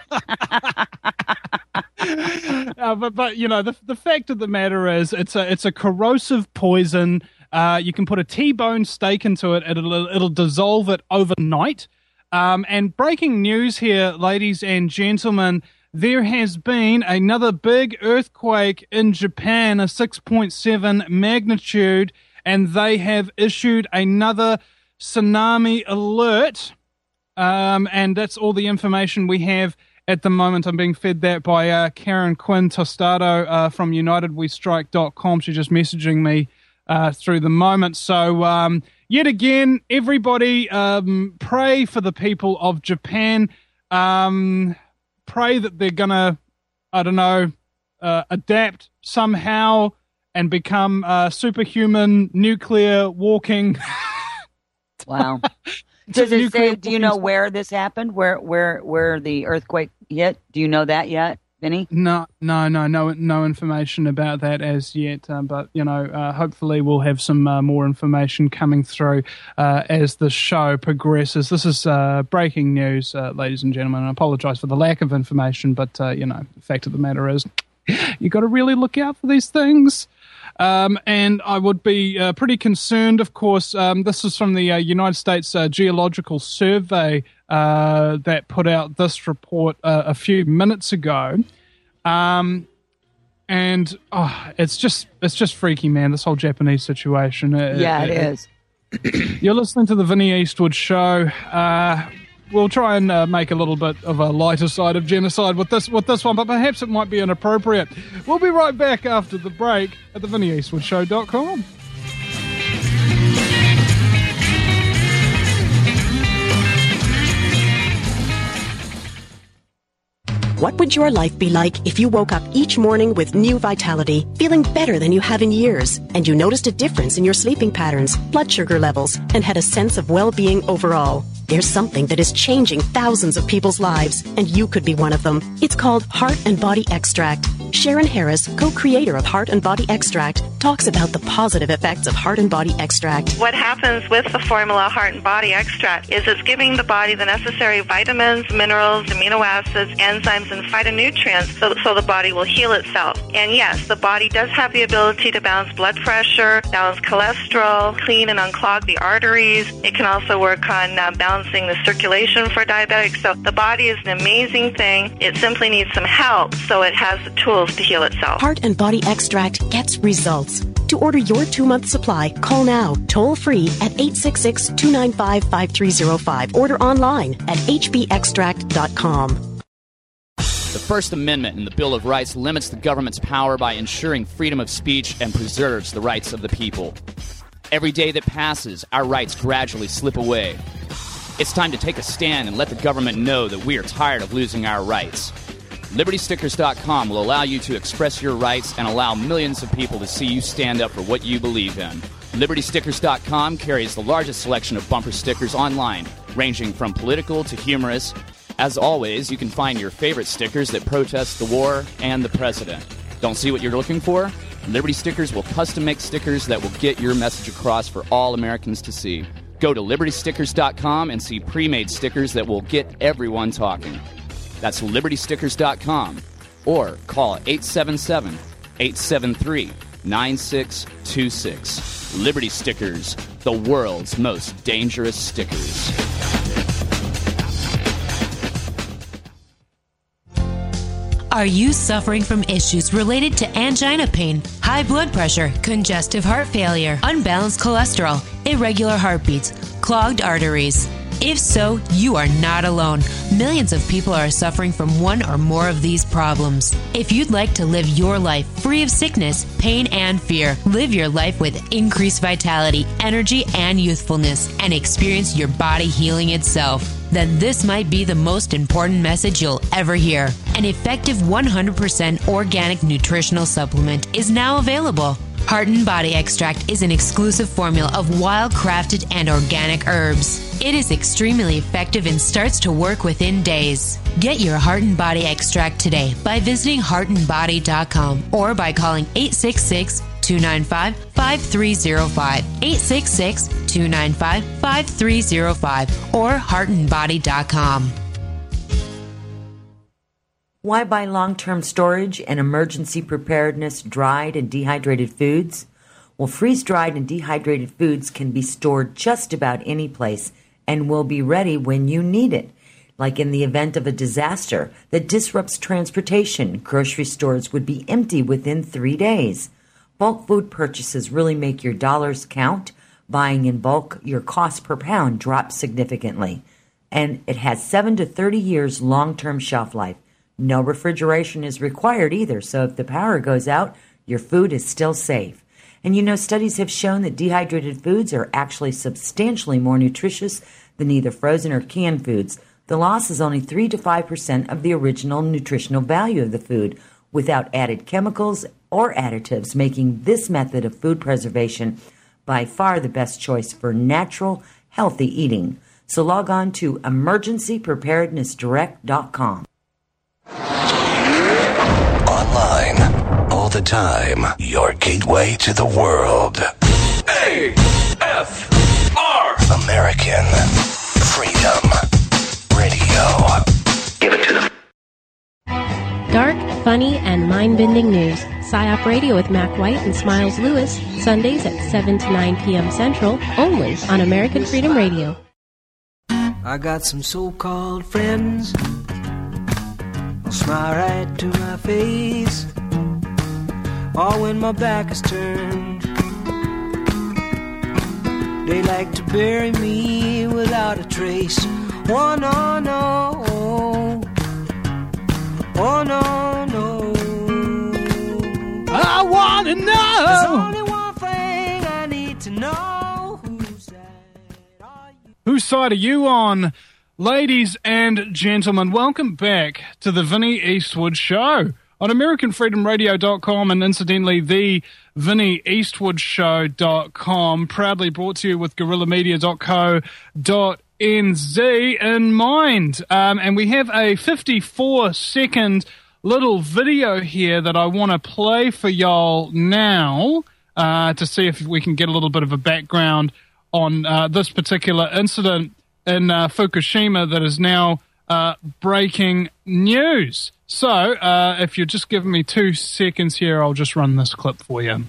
uh, but, but, you know, the the fact of the matter is it's a, it's a corrosive poison. Uh, you can put a T-bone steak into it. It'll, it'll dissolve it overnight. Um, and breaking news here, ladies and gentlemen, there has been another big earthquake in Japan, a six point seven magnitude, and they have issued another tsunami alert. Um, and that's all the information we have at the moment. I'm being fed that by uh, Karen Quinn Tostado uh, from United We Strike dot com. She's just messaging me uh, through the moment. So, um, yet again, everybody um, pray for the people of Japan. Um, pray that they're going to, I don't know, uh, adapt somehow and become uh, superhuman, nuclear walking. Wow. Does it say, do you know where this happened? Where where where the earthquake hit? Do you know that yet, Vinny? No, no, no, no, no information about that as yet. Uh, but you know, uh, hopefully we'll have some uh, more information coming through uh, as the show progresses. This is uh, breaking news, uh, ladies and gentlemen. I apologise for the lack of information, but uh, you know, the fact of the matter is, you got to really look out for these things. Um, and I would be uh, pretty concerned, of course. Um, this is from the uh, United States uh, Geological Survey uh, that put out this report uh, a few minutes ago. Um, and oh, it's just it's just freaky, man, this whole Japanese situation. It, yeah, it, it is. You're listening to the Vinnie Eastwood Show. Uh, we'll try and uh, make a little bit of a lighter side of genocide with this with this one, but perhaps it might be inappropriate. We'll be right back after the break at the vinnie eastwood show dot com. What would your life be like if you woke up each morning with new vitality, feeling better than you have in years, and you noticed a difference in your sleeping patterns, blood sugar levels, and had a sense of well-being overall? There's something that is changing thousands of people's lives, and you could be one of them. It's called Heart and Body Extract. Sharon Harris, co-creator of Heart and Body Extract, talks about the positive effects of Heart and Body Extract. What happens with the formula Heart and Body Extract is it's giving the body the necessary vitamins, minerals, amino acids, enzymes, and phytonutrients so, so the body will heal itself. And yes, the body does have the ability to balance blood pressure, balance cholesterol, clean and unclog the arteries. It can also work on uh, balancing the circulation for diabetics. So the body is an amazing thing. It simply needs some help so it has the tools to heal itself. Heart and Body Extract gets results. To order your two-month supply, call now, toll-free at eight six six, two nine five, five three zero five. Order online at h b extract dot com. The First Amendment in the Bill of Rights limits the government's power by ensuring freedom of speech and preserves the rights of the people. Every day that passes, our rights gradually slip away. It's time to take a stand and let the government know that we are tired of losing our rights. Liberty Stickers dot com will allow you to express your rights and allow millions of people to see you stand up for what you believe in. Liberty Stickers dot com carries the largest selection of bumper stickers online, ranging from political to humorous. As always, you can find your favorite stickers that protest the war and the president. Don't see what you're looking for? Liberty Stickers will custom make stickers that will get your message across for all Americans to see. Go to Liberty Stickers dot com and see pre-made stickers that will get everyone talking. That's Liberty Stickers dot com, or call eight seven seven, eight seven three, nine six two six. Liberty Stickers, the world's most dangerous stickers. Are you suffering from issues related to angina pain, high blood pressure, congestive heart failure, unbalanced cholesterol, irregular heartbeats, clogged arteries? If so, you are not alone. Millions of people are suffering from one or more of these problems. If you'd like to live your life free of sickness, pain, and fear, live your life with increased vitality, energy, and youthfulness, and experience your body healing itself, then this might be the most important message you'll ever hear. An effective one hundred percent organic nutritional supplement is now available. Heart and Body Extract is an exclusive formula of wild-crafted and organic herbs. It is extremely effective and starts to work within days. Get your Heart and Body Extract today by visiting heart and body dot com or by calling eight six six, two nine five, five three zero five, eight six six, two nine five, five three zero five, or heart and body dot com. Why buy long-term storage and emergency preparedness dried and dehydrated foods? Well, freeze-dried and dehydrated foods can be stored just about any place and will be ready when you need it. Like in the event of a disaster that disrupts transportation, grocery stores would be empty within three days. Bulk food purchases really make your dollars count. Buying in bulk, your cost per pound drops significantly. And it has seven to thirty years long-term shelf life. No refrigeration is required either, so if the power goes out, your food is still safe. And you know, studies have shown that dehydrated foods are actually substantially more nutritious than either frozen or canned foods. The loss is only three to five percent of the original nutritional value of the food, without added chemicals or additives, making this method of food preservation by far the best choice for natural, healthy eating. So log on to emergency preparedness direct dot com. Online, all the time, your gateway to the world. A F R American Freedom Radio. Give it to them. Dark, funny, and mind-bending news PsyOp Radio with Mac White and Smiles Lewis, Sundays at seven to nine p.m. Central, only on American Freedom Radio. I got some so-called friends, smile right to my face, all when my back is turned. They like to bury me without a trace. Oh no, no, oh no, no. I want to know. There's only one thing I need to know. Whose side are you? Whose side are you on? Ladies and gentlemen, welcome back to the Vinnie Eastwood Show on American Freedom Radio dot com and incidentally the Vinnie Eastwood Show dot com, proudly brought to you with Guerrilla Media dot co dot n z in mind. Um, and we have a fifty-four second little video here that I want to play for y'all now uh, to see if we can get a little bit of a background on uh, this particular incident in uh, Fukushima that is now uh, breaking news. So, uh, if you're just giving me two seconds here, I'll just run this clip for you.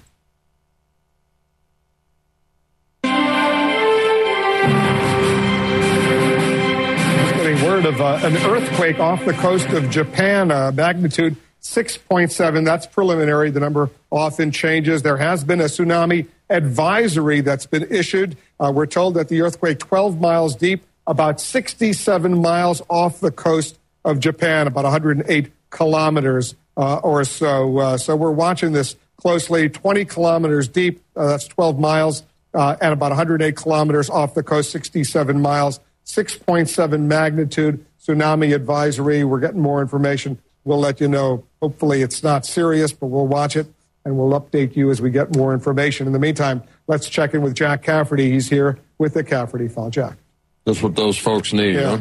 Word of uh, an earthquake off the coast of Japan, uh, magnitude six point seven. That's preliminary. The number often changes. There has been a tsunami advisory that's been issued. Uh, we're told that the earthquake twelve miles deep, about sixty-seven miles off the coast of Japan, about one hundred eight kilometers uh, or so. Uh, so we're watching this closely. twenty kilometers deep, uh, that's twelve miles, uh, and about one hundred eight kilometers off the coast, sixty-seven miles. six point seven magnitude tsunami advisory. We're getting more information. We'll let you know. Hopefully it's not serious, but we'll watch it and we'll update you as we get more information. In the meantime, let's check in with Jack Cafferty. He's here with the Cafferty File. Jack. That's what those folks need, yeah.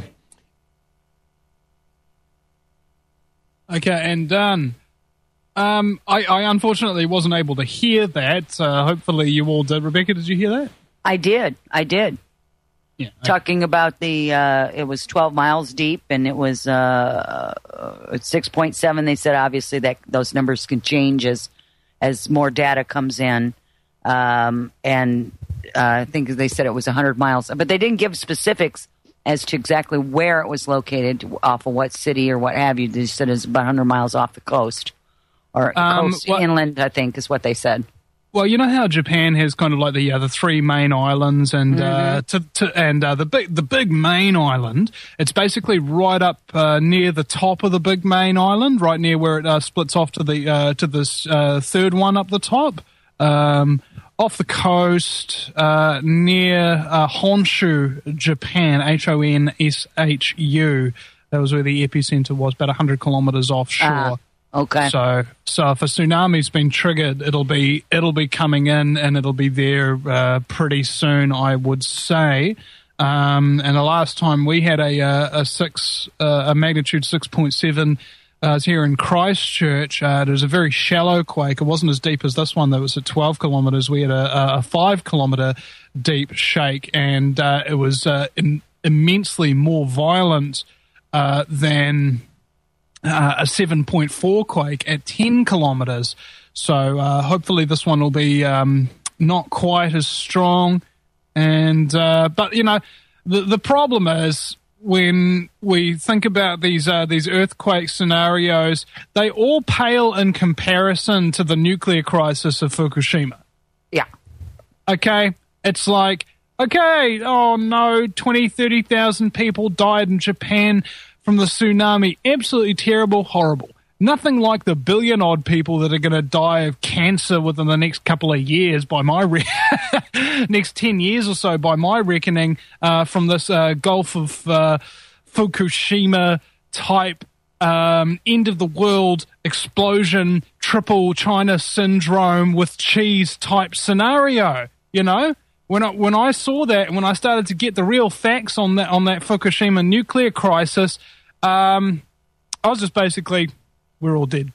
huh? Okay, and done. Um, I, I unfortunately wasn't able to hear that. Uh, hopefully you all did. Rebecca, did you hear that? I did. I did. Yeah, okay. Talking about the, uh, it was twelve miles deep and it was uh, uh, six point seven. They said obviously that those numbers can change as as more data comes in. Um, and uh, I think they said it was one hundred miles. But they didn't give specifics as to exactly where it was located, off of what city or what have you. They said it was about one hundred miles off the coast. Or Um, coast well- inland, I think, is what they said. Well, you know how Japan has kind of like the uh, the three main islands, and uh, to, to and uh, the big the big main island. It's basically right up uh, near the top of the big main island, right near where it uh, splits off to the uh, to this uh, third one up the top, um, off the coast uh, near uh, Honshu, Japan. H O N S H U. That was where the epicenter was, about a hundred kilometers offshore. Ah. Okay. So, so if a tsunami's been triggered, it'll be it'll be coming in and it'll be there uh, pretty soon, I would say. Um, and the last time we had a a, a six uh, a magnitude six point seven uh, was here in Christchurch. Uh, it was a very shallow quake. It wasn't as deep as this one. That was at twelve kilometers. We had a, a five kilometer deep shake, and uh, it was uh, in, immensely more violent uh, than. Uh, a seven point four quake at ten kilometers. So uh, hopefully this one will be um, not quite as strong. And uh, but you know, the the problem is when we think about these uh, these earthquake scenarios, they all pale in comparison to the nuclear crisis of Fukushima. Yeah. Okay, it's like okay, oh no, twenty, thirty thousand people died in Japan from the tsunami. Absolutely terrible, horrible. Nothing like the billion odd people that are going to die of cancer within the next couple of years by my re- next ten years or so by my reckoning uh, from this uh, Gulf of uh, Fukushima type um, end of the world explosion, triple China syndrome with cheese type scenario. You know, when I, when I saw that, when I started to get the real facts on that on that Fukushima nuclear crisis, um, I was just basically, we're all dead.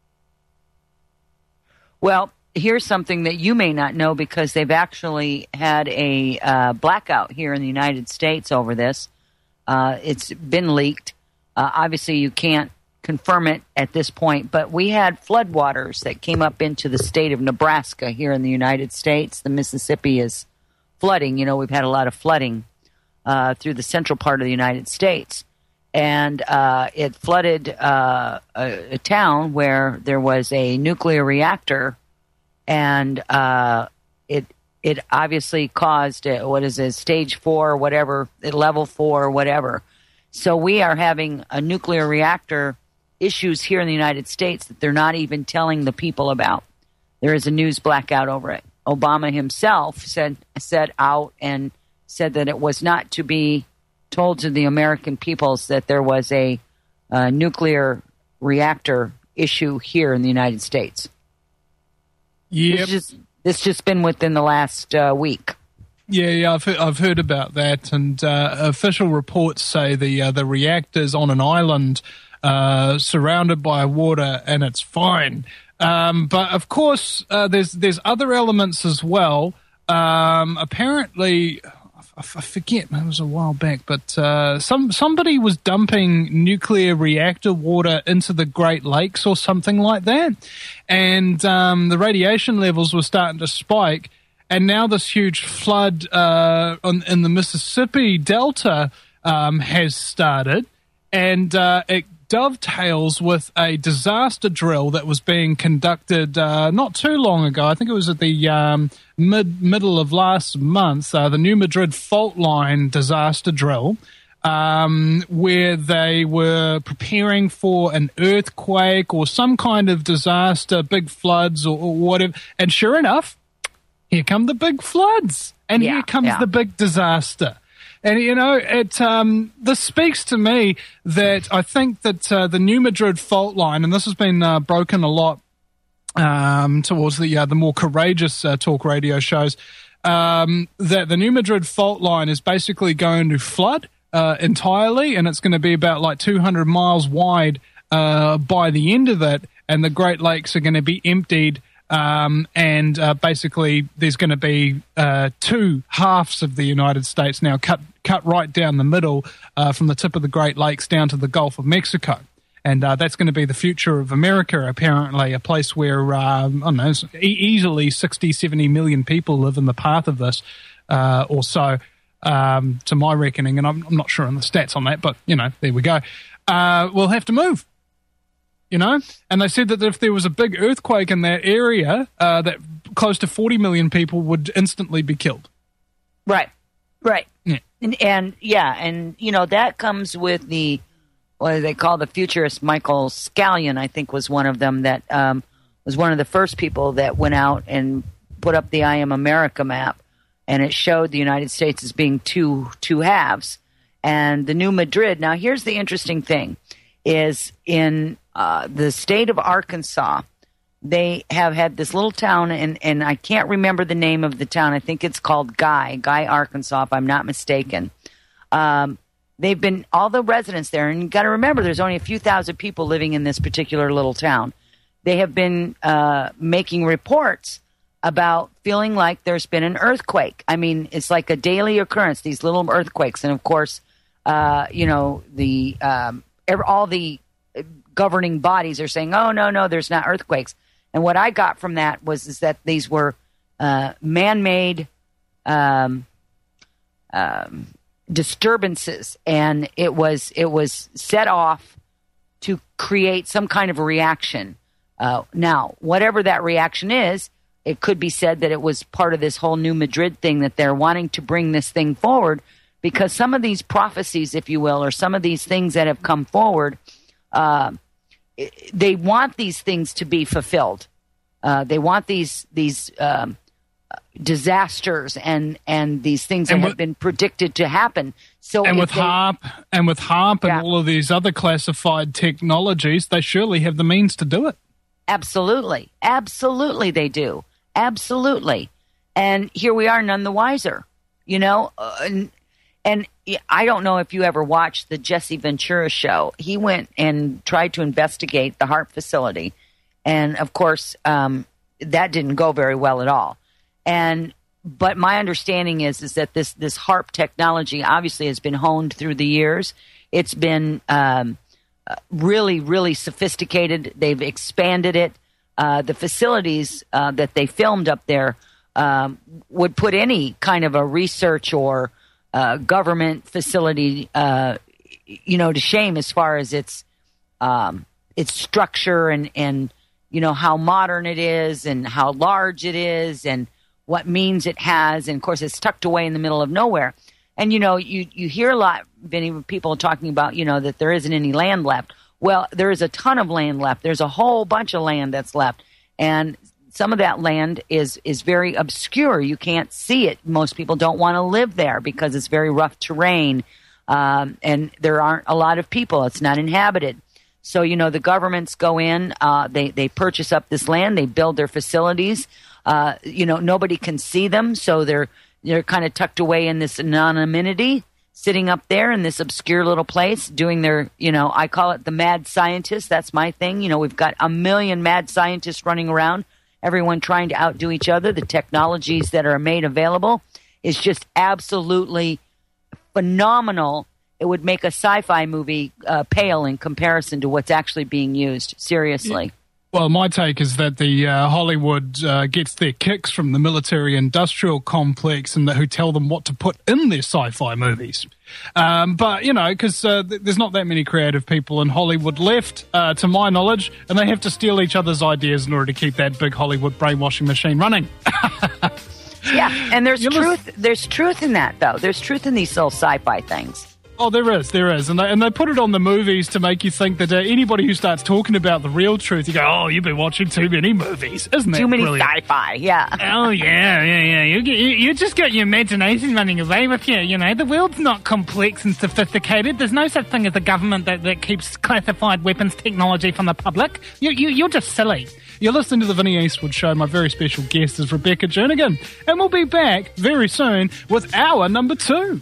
Well, here's something that you may not know because they've actually had a uh, blackout here in the United States over this. Uh, it's been leaked. Uh, obviously, you can't confirm it at this point, but we had floodwaters that came up into the state of Nebraska here in the United States. The Mississippi is flooding. You know, we've had a lot of flooding uh, through the central part of the United States. And uh, it flooded uh, a, a town where there was a nuclear reactor, and uh, it it obviously caused, a, what is it, stage four or whatever, level four or whatever. So we are having a nuclear reactor issues here in the United States that they're not even telling the people about. There is a news blackout over it. Obama himself said said out and said that it was not to be told to the American peoples that there was a, a nuclear reactor issue here in the United States. Yeah, It's just, it's just been within the last uh, week. Yeah, yeah, I've heard, I've heard about that, and uh, official reports say the uh, the reactor's on an island uh, surrounded by water, and it's fine. Um, but of course, uh, there's there's other elements as well. Um, apparently, I forget, it was a while back, but uh, some somebody was dumping nuclear reactor water into the Great Lakes or something like that, and um, the radiation levels were starting to spike. And now this huge flood uh, on, in the Mississippi Delta um, has started, and uh, it dovetails with a disaster drill that was being conducted uh, not too long ago. I think it was at the um, mid middle of last month, uh, the New Madrid Fault Line disaster drill, um, where they were preparing for an earthquake or some kind of disaster, big floods or, or whatever. And sure enough, here come the big floods, and Yeah, here comes yeah. the big disaster. And, you know, it um, this speaks to me that I think that uh, the New Madrid Fault Line, and this has been uh, broken a lot um, towards the uh, the more courageous uh, talk radio shows, um, that the New Madrid Fault Line is basically going to flood uh, entirely, and it's going to be about like two hundred miles wide uh, by the end of it, and the Great Lakes are going to be emptied. Um, and uh, basically, there's going to be uh, two halves of the United States now cut cut right down the middle uh, from the tip of the Great Lakes down to the Gulf of Mexico. And uh, that's going to be the future of America, apparently, a place where, um, I don't know, e- easily sixty, seventy million people live in the path of this uh, or so, um, to my reckoning. And I'm, I'm not sure on the stats on that, but, you know, there we go. Uh, we'll have to move. You know, and they said that if there was a big earthquake in that area, uh, that close to forty million people would instantly be killed. Right, right. Yeah. And, and yeah, and, you know, that comes with the, what do they call the futurist, Michael Scallion, I think was one of them that um, was one of the first people that went out and put up the I Am America map, and it showed the United States as being two two halves. And the New Madrid, now here's the interesting thing, is in uh, the state of Arkansas, they have had this little town, and, and I can't remember the name of the town. I think it's called Guy, Guy, Arkansas, if I'm not mistaken. Um, they've been, all the residents there, and you've got to remember there's only a few thousand people living in this particular little town. They have been uh, making reports about feeling like there's been an earthquake. I mean, it's like a daily occurrence, these little earthquakes. And, of course, uh, you know, the um, every, all the governing bodies are saying, oh, no, no, there's not earthquakes. And what I got from that was is that these were uh, man-made um, um, disturbances, and it was it was set off to create some kind of a reaction. Uh, now, whatever that reaction is, it could be said that it was part of this whole New Madrid thing, that they're wanting to bring this thing forward, because some of these prophecies, if you will, or some of these things that have come forward, uh, they want these things to be fulfilled. Uh, they want these these um, disasters and and these things that And with- have been predicted to happen. So and if with they- HARP and with HARP Yeah. and all of these other classified technologies, they surely have the means to do it. Absolutely. Absolutely they do. Absolutely. And here we are, none the wiser. You know, uh, and, and I don't know if you ever watched the Jesse Ventura show. He went and tried to investigate the HARP facility. And, of course, um, that didn't go very well at all. And but my understanding is is that this, this HARP technology obviously has been honed through the years. It's been um, uh, really, really sophisticated. They've expanded it. Uh, the facilities uh, that they filmed up there um, would put any kind of a research or uh, government facility, uh, you know, to shame as far as its um, its structure and, and, you know, how modern it is and how large it is and what means it has. And, of course, it's tucked away in the middle of nowhere. And, you know, you, you hear a lot, Vinny, people talking about, you know, that there isn't any land left. Well, there is a ton of land left. There's a whole bunch of land that's left. And some of that land is, is very obscure. You can't see it. Most people don't want to live there because it's very rough terrain. Um, and there aren't a lot of people. It's not inhabited. So, you know, the governments go in, uh, they, they purchase up this land, they build their facilities. Uh, you know, nobody can see them. So they're, they're kind of tucked away in this anonymity, sitting up there in this obscure little place doing their, you know, I call it the mad scientist. That's my thing. You know, we've got a million mad scientists running around, everyone trying to outdo each other. The technologies that are made available is just absolutely phenomenal. It would make a sci-fi movie uh, pale in comparison to what's actually being used. Seriously. Well, my take is that the uh, Hollywood uh, gets their kicks from the military-industrial complex and the, who tell them what to put in their sci-fi movies. Um, but, you know, because uh, th- there's not that many creative people in Hollywood left, uh, to my knowledge, and they have to steal each other's ideas in order to keep that big Hollywood brainwashing machine running. Yeah, and there's You're truth. lis- There's truth in that, though. There's truth in these little sci-fi things. Oh, there is, there is. And they, and they put it on the movies to make you think that uh, anybody who starts talking about the real truth, you go, oh, you've been watching too many movies. Isn't that Too many brilliant? sci-fi, yeah. Oh, yeah, yeah, yeah. You, you, you just got your imagination running away with you, you know. The world's not complex and sophisticated. There's no such thing as a government that, that keeps classified weapons technology from the public. You, you, you're just silly. You're listening to the Vinny Eastwood Show. My very special guest is Rebecca Jernigan. And we'll be back very soon with hour number two.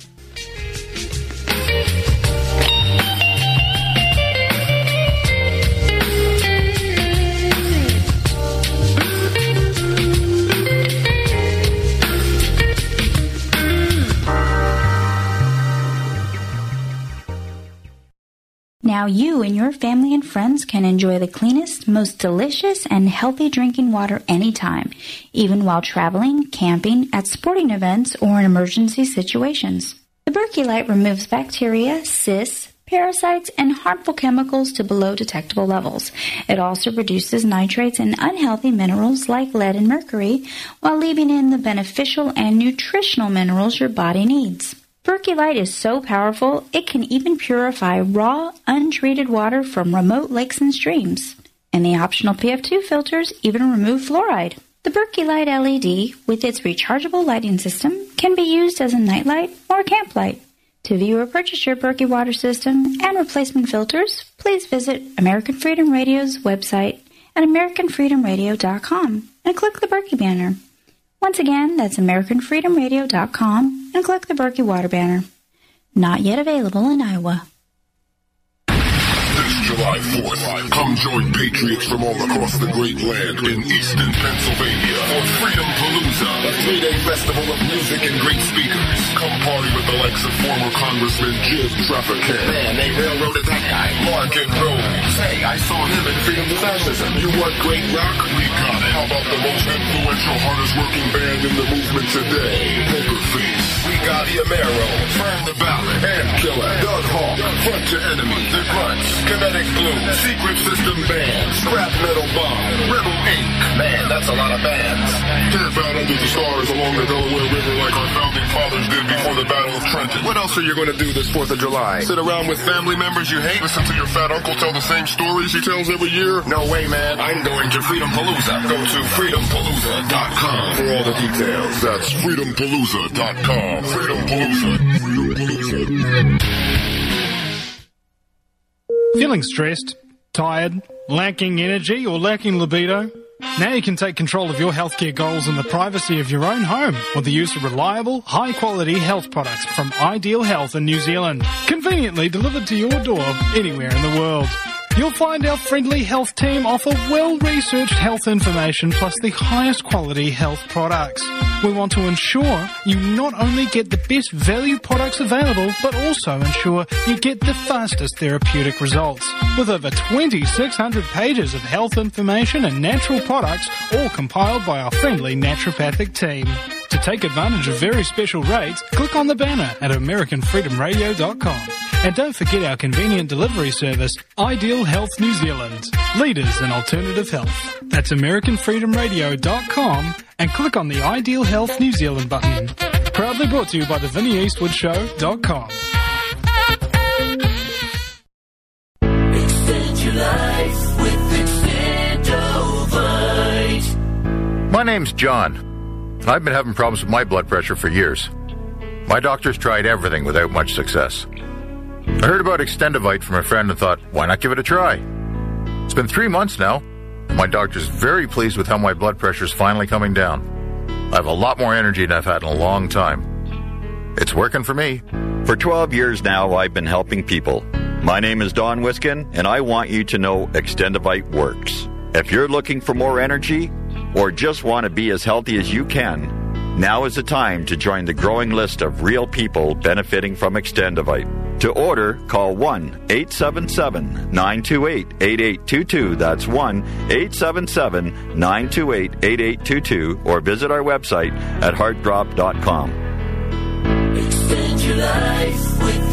Now you and your family and friends can enjoy the cleanest, most delicious, and healthy drinking water anytime, even while traveling, camping, at sporting events, or in emergency situations. The Berkey Light removes bacteria, cysts, parasites, and harmful chemicals to below detectable levels. It also reduces nitrates and unhealthy minerals like lead and mercury, while leaving in the beneficial and nutritional minerals your body needs. Berkey Light is so powerful, it can even purify raw, untreated water from remote lakes and streams. And the optional P F two filters even remove fluoride. The Berkey Light L E D, with its rechargeable lighting system, can be used as a nightlight or camp light. To view or purchase your Berkey water system and replacement filters, please visit American Freedom Radio's website at american freedom radio dot com and click the Berkey banner. Once again, that's american freedom radio dot com and click the Berkey Water banner. Not yet available in Iowa. This July fourth, come join patriots from all across the great land in eastern Pennsylvania for Freedom Palooza, a three-day festival of music and great speakers. Come party with the likes of former Congressman Jim Traficant. Man, they railroaded that guy. Larkin Rose. Hey, I saw him in Freedom to Fascism. You want great rock? We got it. How about the most influential, hardest working band in the movement today? Poker Face. We got Iamero, Burn the Ballot, and Killer, Doug Hawk, Front to Enemy, The Grunts, Kinetic Blue, Secret System Band, Scrap Metal Bomb, Rebel Incorporated. Man, that's a lot of bands. Camp out under the stars along the Delaware River like our founding fathers did before the Battle of Trenton. What else are you going to do this fourth of July? Sit around with family members you hate? Listen to your fat uncle tell the same stories he tells every year? No way, man. I'm going to Freedom Palooza. Go to freedom palooza dot com for all the details. That's freedom palooza dot com. Freedom Palooza. Freedom Palooza. Feeling stressed, tired, lacking energy, or lacking libido? Now you can take control of your healthcare goals in the privacy of your own home with the use of reliable, high-quality health products from Ideal Health in New Zealand, conveniently delivered to your door anywhere in the world. You'll find our friendly health team offer well-researched health information plus the highest quality health products. We want to ensure you not only get the best value products available, but also ensure you get the fastest therapeutic results. With over twenty-six hundred pages of health information and natural products, all compiled by our friendly naturopathic team. To take advantage of very special rates, click on the banner at American Freedom Radio dot com. And don't forget our convenient delivery service, Ideal Health New Zealand, leaders in alternative health. That's American Freedom Radio dot com and click on the Ideal Health New Zealand button. Proudly brought to you by the Vinnie Eastwood Show dot com. Extend your life with Extendovite. My name's John. I've been having problems with my blood pressure for years. My doctor's tried everything without much success. I heard about Extendovite from a friend and thought, why not give it a try? It's been three months now, and my doctor's very pleased with how my blood pressure's finally coming down. I have a lot more energy than I've had in a long time. It's working for me. For twelve years now, I've been helping people. My name is Don Wiskin, and I want you to know Extendovite works. If you're looking for more energy, or just want to be as healthy as you can, now is the time to join the growing list of real people benefiting from Extendovite. To order, call one eight seven seven, nine two eight, eight eight two two. That's one eight seven seven, nine two eight, eight eight two two, or visit our website at heart drop dot com. Extend your life with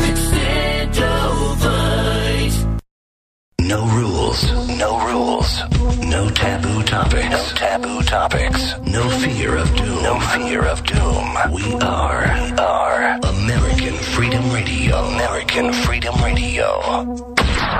Extendovite. No rules, no rules, no taboo topics, no taboo topics, no fear of doom, no fear of doom. We are, we are American Freedom Radio, American Freedom Radio.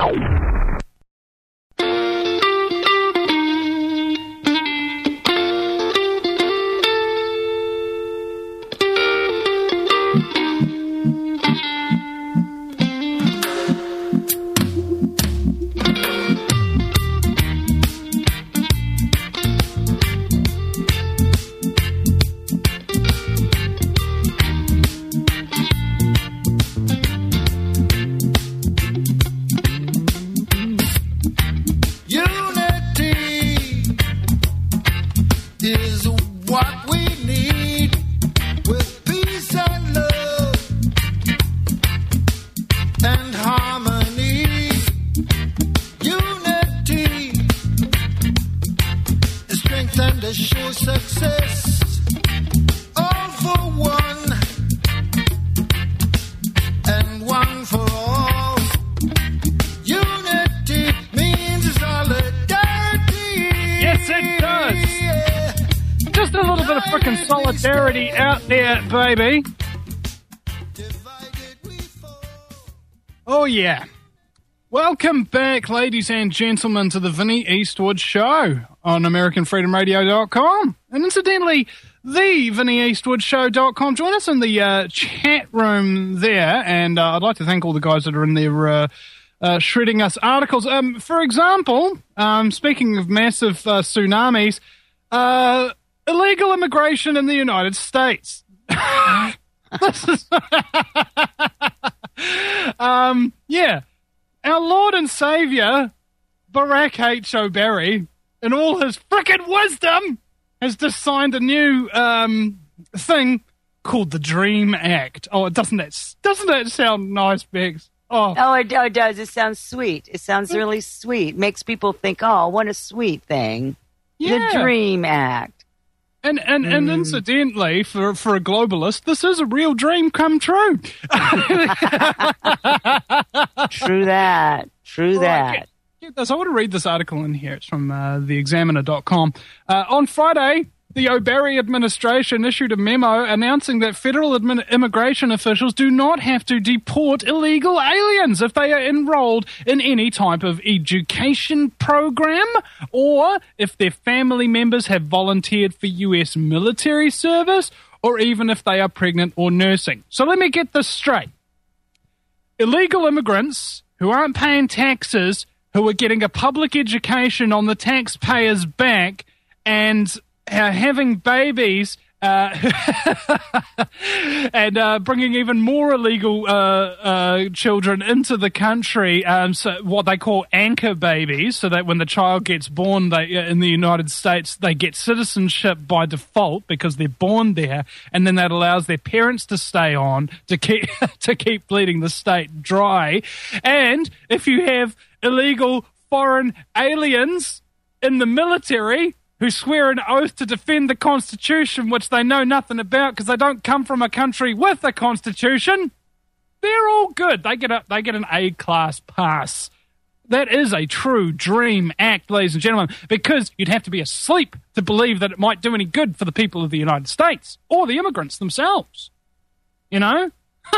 Baby. Oh yeah. Welcome back, ladies and gentlemen, to the Vinnie Eastwood Show on American Freedom Radio dot com. And incidentally, the Vinnie Eastwood Show dot com. Join us in the uh, chat room there, and uh, I'd like to thank all the guys that are in there uh, uh, shredding us articles. Um, for example, um, speaking of massive uh, tsunamis, uh, illegal immigration in the United States. This is um, yeah. Our Lord and Savior, Barack H. O'Barry, in all his frickin' wisdom, has just signed a new um, thing called the Dream Act. Oh, doesn't that doesn't that sound nice, Bex? Oh, oh it, oh, it does. It sounds sweet. It sounds really sweet. Makes people think, oh, what a sweet thing. Yeah. The Dream Act. And and, mm. and incidentally, for, for a globalist, this is a real dream come true. True that. True that. Get, get this. I want to read this article in here. It's from uh, the examiner dot com. Uh, on Friday, the O'Barry administration issued a memo announcing that federal admin- immigration officials do not have to deport illegal aliens if they are enrolled in any type of education program or if their family members have volunteered for U S military service or even if they are pregnant or nursing. So let me get this straight. Illegal immigrants who aren't paying taxes, who are getting a public education on the taxpayer's back and Uh, having babies Uh, and uh, bringing even more illegal uh, uh, children into the country, um, so what they call anchor babies, so that when the child gets born they, uh, in the United States, they get citizenship by default because they're born there, and then that allows their parents to stay on to keep to keep bleeding the state dry. And if you have illegal foreign aliens in the military who swear an oath to defend the Constitution, which they know nothing about because they don't come from a country with a Constitution, they're all good. They get a, they get an A-class pass. That is a true dream act, ladies and gentlemen, because you'd have to be asleep to believe that it might do any good for the people of the United States or the immigrants themselves. You know?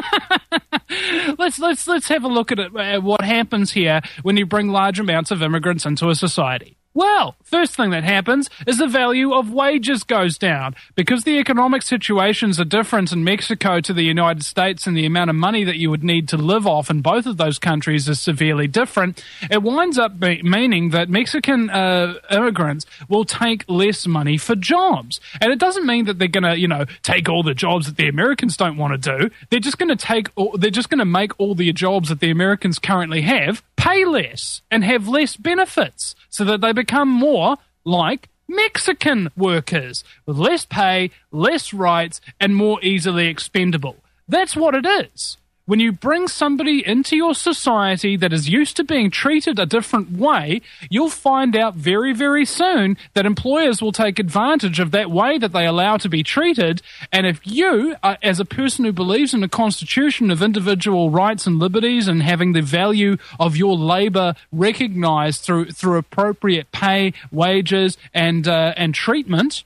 let's let's let's have a look at it, uh, what happens here when you bring large amounts of immigrants into a society. Well, first thing that happens is the value of wages goes down. Because the economic situations are different in Mexico to the United States and the amount of money that you would need to live off in both of those countries is severely different, it winds up be- meaning that Mexican uh, immigrants will take less money for jobs. And it doesn't mean that they're going to, you know, take all the jobs that the Americans don't want to do. They're just going to take, all, they're just going to make all the jobs that the Americans currently have pay less and have less benefits so that they become more like Mexican workers with less pay, less rights, and more easily expendable. That's what it is. When you bring somebody into your society that is used to being treated a different way, you'll find out very, very soon that employers will take advantage of that way that they allow to be treated. And if you, uh, as a person who believes in the Constitution of individual rights and liberties and having the value of your labor recognized through through appropriate pay, wages, and uh, and treatment,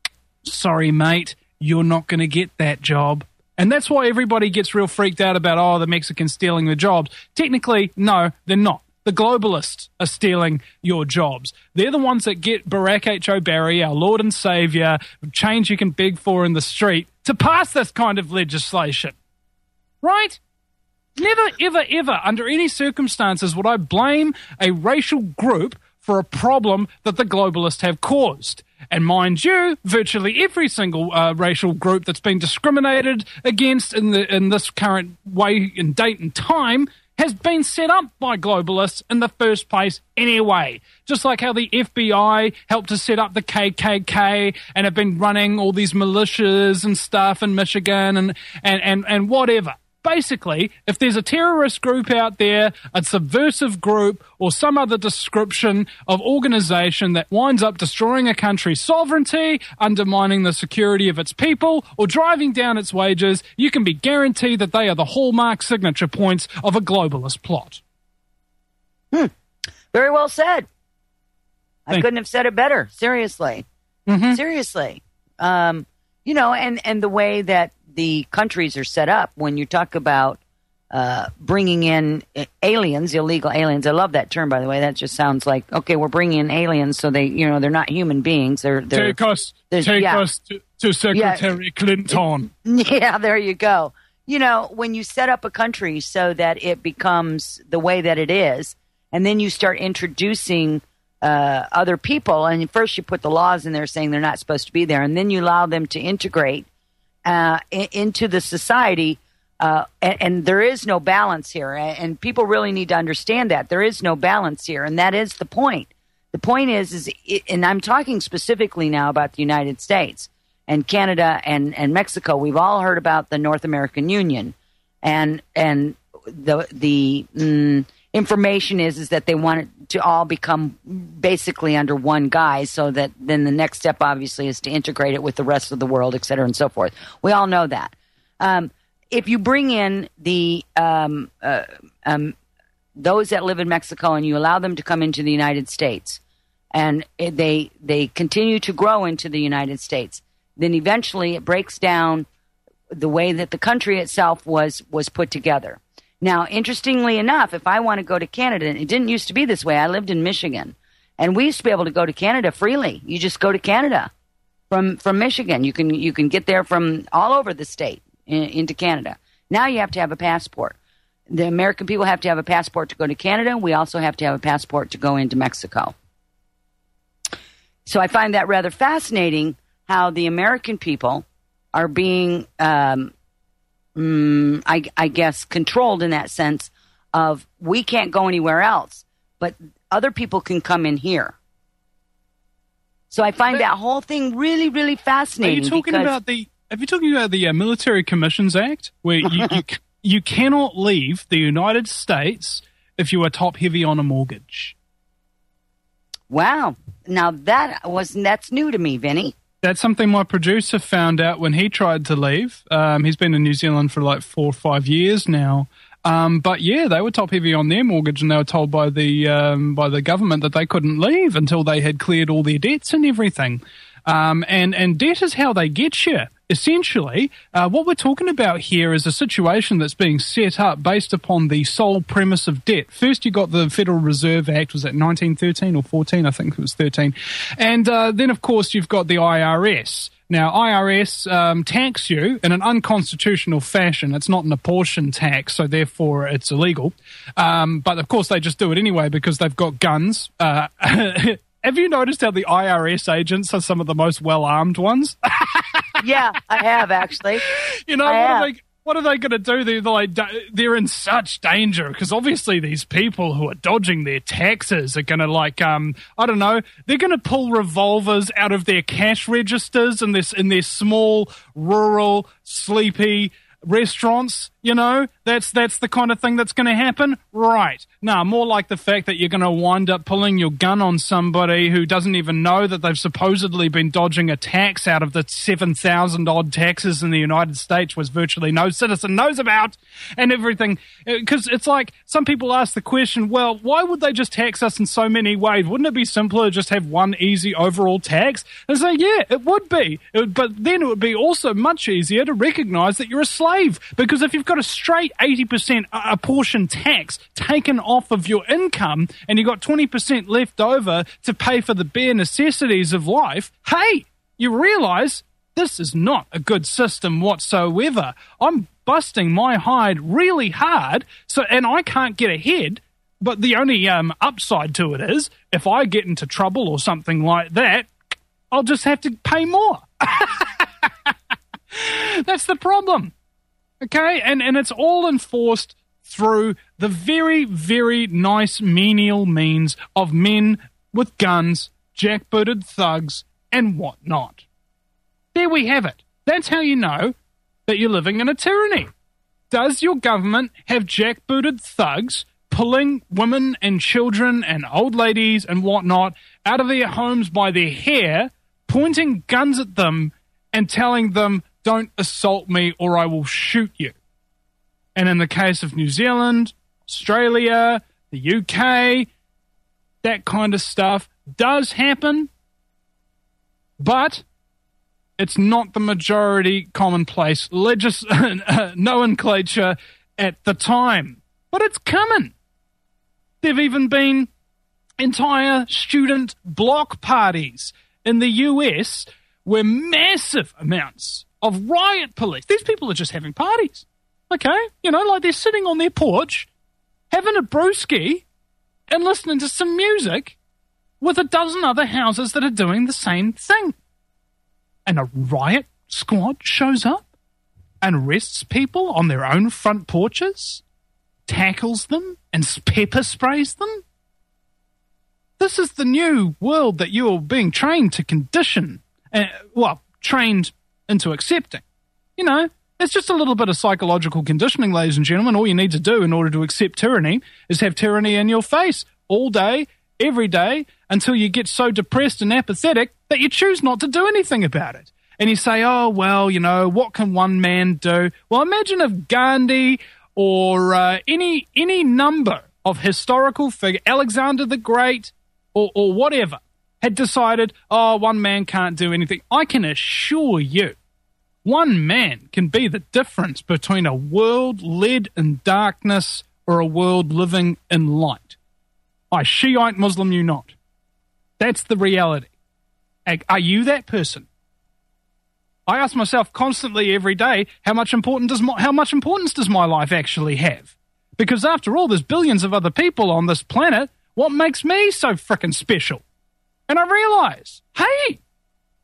sorry, mate, you're not going to get that job. And that's why everybody gets real freaked out about, oh, the Mexicans stealing the jobs. Technically, no, they're not. The globalists are stealing your jobs. They're the ones that get Barack H. Obama, our Lord and Savior, change you can beg for in the street, to pass this kind of legislation. Right? Never, ever, ever, under any circumstances, would I blame a racial group for a problem that the globalists have caused. And mind you, virtually every single uh, racial group that's been discriminated against in the in this current way and date and time has been set up by globalists in the first place anyway. Just like how the F B I helped to set up the K K K and have been running all these militias and stuff in Michigan and, and, and, and whatever. Basically, if there's a terrorist group out there, a subversive group, or some other description of organization that winds up destroying a country's sovereignty, undermining the security of its people, or driving down its wages, you can be guaranteed that they are the hallmark signature points of a globalist plot. Hmm. Very well said. I Thank couldn't have said it better. Seriously. Mm-hmm. Seriously. Um, you know, and, and the way that the countries are set up when you talk about uh, bringing in aliens, illegal aliens. I love that term, by the way. That just sounds like, okay, we're bringing in aliens, so they, you know, they're not human beings. They're, they're take us, take yeah. us to, to Secretary yeah. Clinton. Yeah, there you go. You know, when you set up a country so that it becomes the way that it is, and then you start introducing uh, other people, and first you put the laws in there saying they're not supposed to be there, and then you allow them to integrate Uh, into the society, uh, and, and there is no balance here. And people really need to understand that there is no balance here, and that is the point. The point is, is, it, and I'm talking specifically now about the United States and Canada and, and Mexico. We've all heard about the North American Union, and and the the mm, information is is that they want it to all become basically under one guy, so that then the next step obviously is to integrate it with the rest of the world, et cetera, and so forth. We all know that. Um, if you bring in the um, uh, um, those that live in Mexico and you allow them to come into the United States, and they they continue to grow into the United States, then eventually it breaks down the way that the country itself was was put together. Now, interestingly enough, if I want to go to Canada, and it didn't used to be this way. I lived in Michigan, and we used to be able to go to Canada freely. You just go to Canada from from Michigan. You can you can get there from all over the state in, into Canada. Now you have to have a passport. The American people have to have a passport to go to Canada. We also have to have a passport to go into Mexico. So I find that rather fascinating how the American people are being, um, mm, I, I guess, controlled in that sense of we can't go anywhere else, but other people can come in here. So I find but, that whole thing really, really fascinating. Are you talking because, about the? Have you talking about the uh, Military Commissions Act, where you, you you cannot leave the United States if you are top heavy on a mortgage? Wow! Now that was that's new to me, Vinny. That's something my producer found out when he tried to leave. Um, he's been in New Zealand for like four or five years now. Um, but yeah, they were top heavy on their mortgage, and they were told by the um, by the government that they couldn't leave until they had cleared all their debts and everything. Um, and and debt is how they get you. Essentially, uh, what we're talking about here is a situation that's being set up based upon the sole premise of debt. First, you got the Federal Reserve Act, was that nineteen thirteen or fourteen? I think it was thirteen. And uh, then, of course, you've got the I R S. Now, I R S um, tax you in an unconstitutional fashion. It's not an apportion tax, so therefore it's illegal. Um, but, of course, they just do it anyway because they've got guns. Uh, have you noticed how the I R S agents are some of the most well-armed ones? Yeah, I have, actually. You know, I what have. are they... What are they going to do? They're, like, they're in such danger because obviously these people who are dodging their taxes are going to, like, um, I don't know, they're going to pull revolvers out of their cash registers in this in their small, rural, sleepy restaurants. You know, that's that's the kind of thing that's going to happen, right? No, more like the fact that you're going to wind up pulling your gun on somebody who doesn't even know that they've supposedly been dodging a tax out of the seven thousand odd taxes in the United States, which virtually no citizen knows about, and everything. Because it's like some people ask the question, well, why would they just tax us in so many ways? Wouldn't it be simpler to just have one easy overall tax? And say, yeah, it would be, it would, but then it would be also much easier to recognize that you're a slave, because if you've got a straight eighty percent apportion tax taken off of your income and you've got twenty percent left over to pay for the bare necessities of life, hey, you realize this is not a good system whatsoever. I'm busting my hide really hard, so and I can't get ahead, but the only um, upside to it is if I get into trouble or something like that, I'll just have to pay more. That's the problem. Okay, and, and it's all enforced through the very, very nice menial means of men with guns, jackbooted thugs, and whatnot. There we have it. That's how you know that you're living in a tyranny. Does your government have jackbooted thugs pulling women and children and old ladies and whatnot out of their homes by their hair, pointing guns at them and telling them, don't assault me or I will shoot you? And in the case of New Zealand, Australia, the U K, that kind of stuff does happen, but it's not the majority commonplace legis- nomenclature at the time. But it's coming. There've even been entire student block parties in the U S where massive amounts of riot police, these people are just having parties, okay? You know, like they're sitting on their porch, having a brewski and listening to some music with a dozen other houses that are doing the same thing. And a riot squad shows up and arrests people on their own front porches, tackles them and pepper sprays them. This is the new world that you're being trained to condition, uh, well, trained into accepting. You know, it's just a little bit of psychological conditioning, ladies and gentlemen. All you need to do in order to accept tyranny is have tyranny in your face all day, every day, until you get so depressed and apathetic that you choose not to do anything about it. And you say, oh, well, you know, what can one man do? Well, imagine if Gandhi or uh, any any number of historical figure, Alexander the Great or, or whatever, had decided, oh, one man can't do anything. I can assure you, one man can be the difference between a world led in darkness or a world living in light. I Shiite Muslim you not. That's the reality. Are you that person? I ask myself constantly every day, how much important does my, how much importance does my life actually have? Because after all, there's billions of other people on this planet. What makes me so frickin' special? And I realize, hey,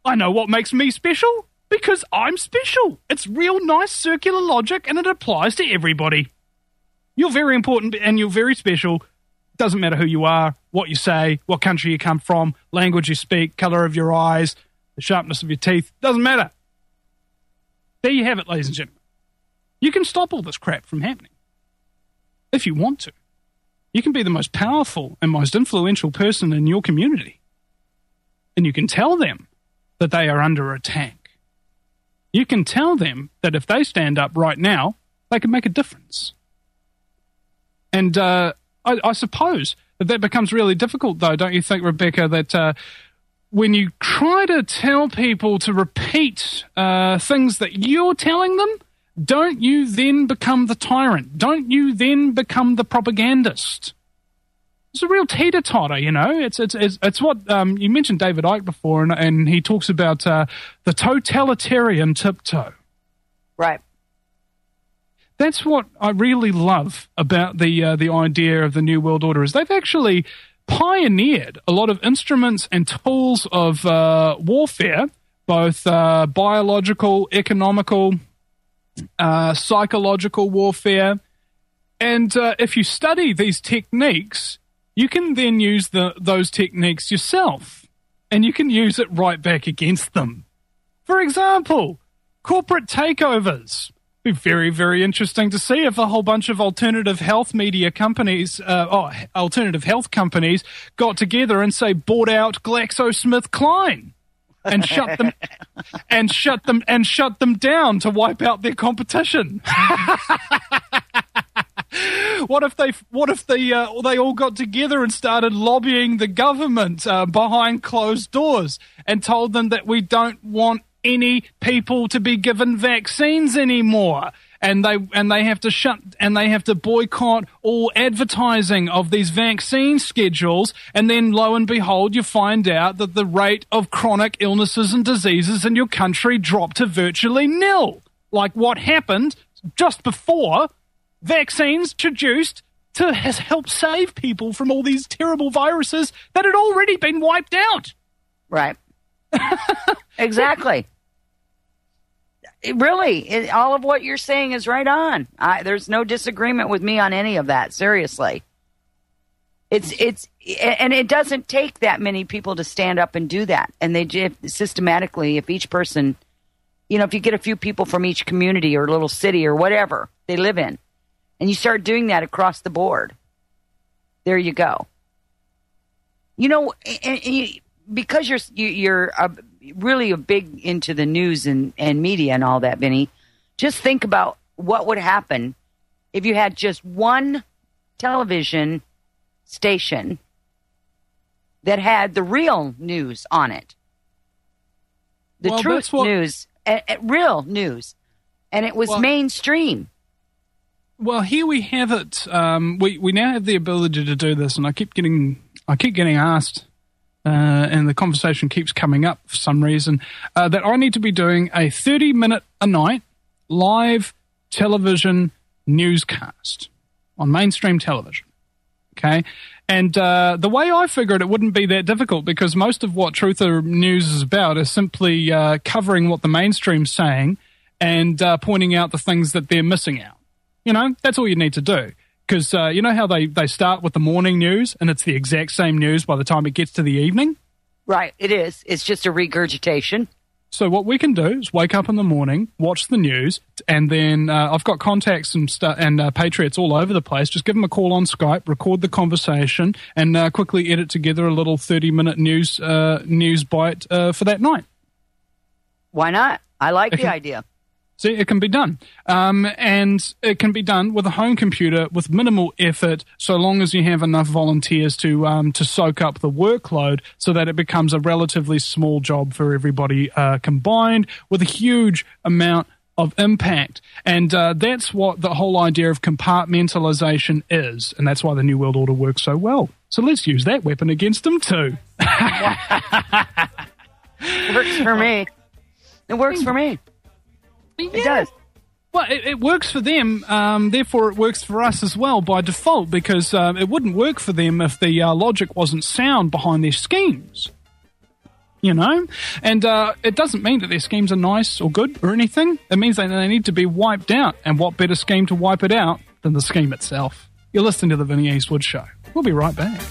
I know what makes me special because I'm special. It's real nice circular logic and it applies to everybody. You're very important and you're very special. Doesn't matter who you are, what you say, what country you come from, language you speak, colour of your eyes, the sharpness of your teeth. Doesn't matter. There you have it, ladies and gentlemen. You can stop all this crap from happening if you want to. You can be the most powerful and most influential person in your community. And you can tell them that they are under attack. You can tell them that if they stand up right now, they can make a difference. And uh, I, I suppose that that becomes really difficult, though, don't you think, Rebecca, that uh, when you try to tell people to repeat uh, things that you're telling them, don't you then become the tyrant? Don't you then become the propagandist? It's a real teeter-totter, you know. It's it's it's, it's what um, you mentioned David Icke before, and, and he talks about uh, the totalitarian tiptoe. Right. That's what I really love about the uh, the idea of the New World Order is they've actually pioneered a lot of instruments and tools of uh, warfare, both uh, biological, economical, uh, psychological warfare. And uh, if you study these techniques, you can then use the, those techniques yourself, and you can use it right back against them. For example, corporate takeovers. It'd be very, very interesting to see if a whole bunch of alternative health media companies, uh, oh, alternative health companies got together and say bought out GlaxoSmithKline and shut them and shut them and shut them down to wipe out their competition. What if they? What if they? Uh, they all got together and started lobbying the government uh, behind closed doors and told them that we don't want any people to be given vaccines anymore, and they and they have to shut and they have to boycott all advertising of these vaccine schedules, and then lo and behold, you find out that the rate of chronic illnesses and diseases in your country dropped to virtually nil. Like what happened just before vaccines introduced to help save people from all these terrible viruses that had already been wiped out. Right. Exactly. It really, it, all of what you're saying is right on. I, there's no disagreement with me on any of that. Seriously, it's it's and it doesn't take that many people to stand up and do that. And they if, systematically, if each person, you know, if you get a few people from each community or little city or whatever they live in, and you start doing that across the board, there you go. You know, and, and you, because you're you, you're a, really a big into the news and, and media and all that, Vinny, just think about what would happen if you had just one television station that had the real news on it. The well, truth what, news, uh, uh, real news, and it was well, mainstream. Well, here we have it. Um, we we now have the ability to do this, and I keep getting I keep getting asked. Uh, and the conversation keeps coming up for some reason, uh, that I need to be doing a thirty minute a night live television newscast on mainstream television. Okay? And uh, the way I figured it wouldn't be that difficult because most of what Truther News is about is simply uh, covering what the mainstream's saying and uh, pointing out the things that they're missing out. You know, that's all you need to do. Because uh, you know how they, they start with the morning news and it's the exact same news by the time it gets to the evening? Right, it is. It's just a regurgitation. So what we can do is wake up in the morning, watch the news, and then uh, I've got contacts and, st- and uh, patriots all over the place. Just give them a call on Skype, record the conversation, and uh, quickly edit together a little thirty minute news uh, news bite uh, for that night. Why not? I like it the can- idea. See, it can be done. Um, and it can be done with a home computer with minimal effort, so long as you have enough volunteers to um, to soak up the workload so that it becomes a relatively small job for everybody uh, combined with a huge amount of impact. And uh, that's what the whole idea of compartmentalization is. And that's why the New World Order works so well. So let's use that weapon against them too. It works for me. It works for me. Yeah. It does. Well, it, it works for them, um, therefore it works for us as well by default, because um, it wouldn't work for them if the uh, logic wasn't sound behind their schemes. you know? And uh, it doesn't mean that their schemes are nice or good or anything. It means that they need to be wiped out. And what better scheme to wipe it out than the scheme itself? You're listening to The Vinny Eastwood Show. We'll be right back.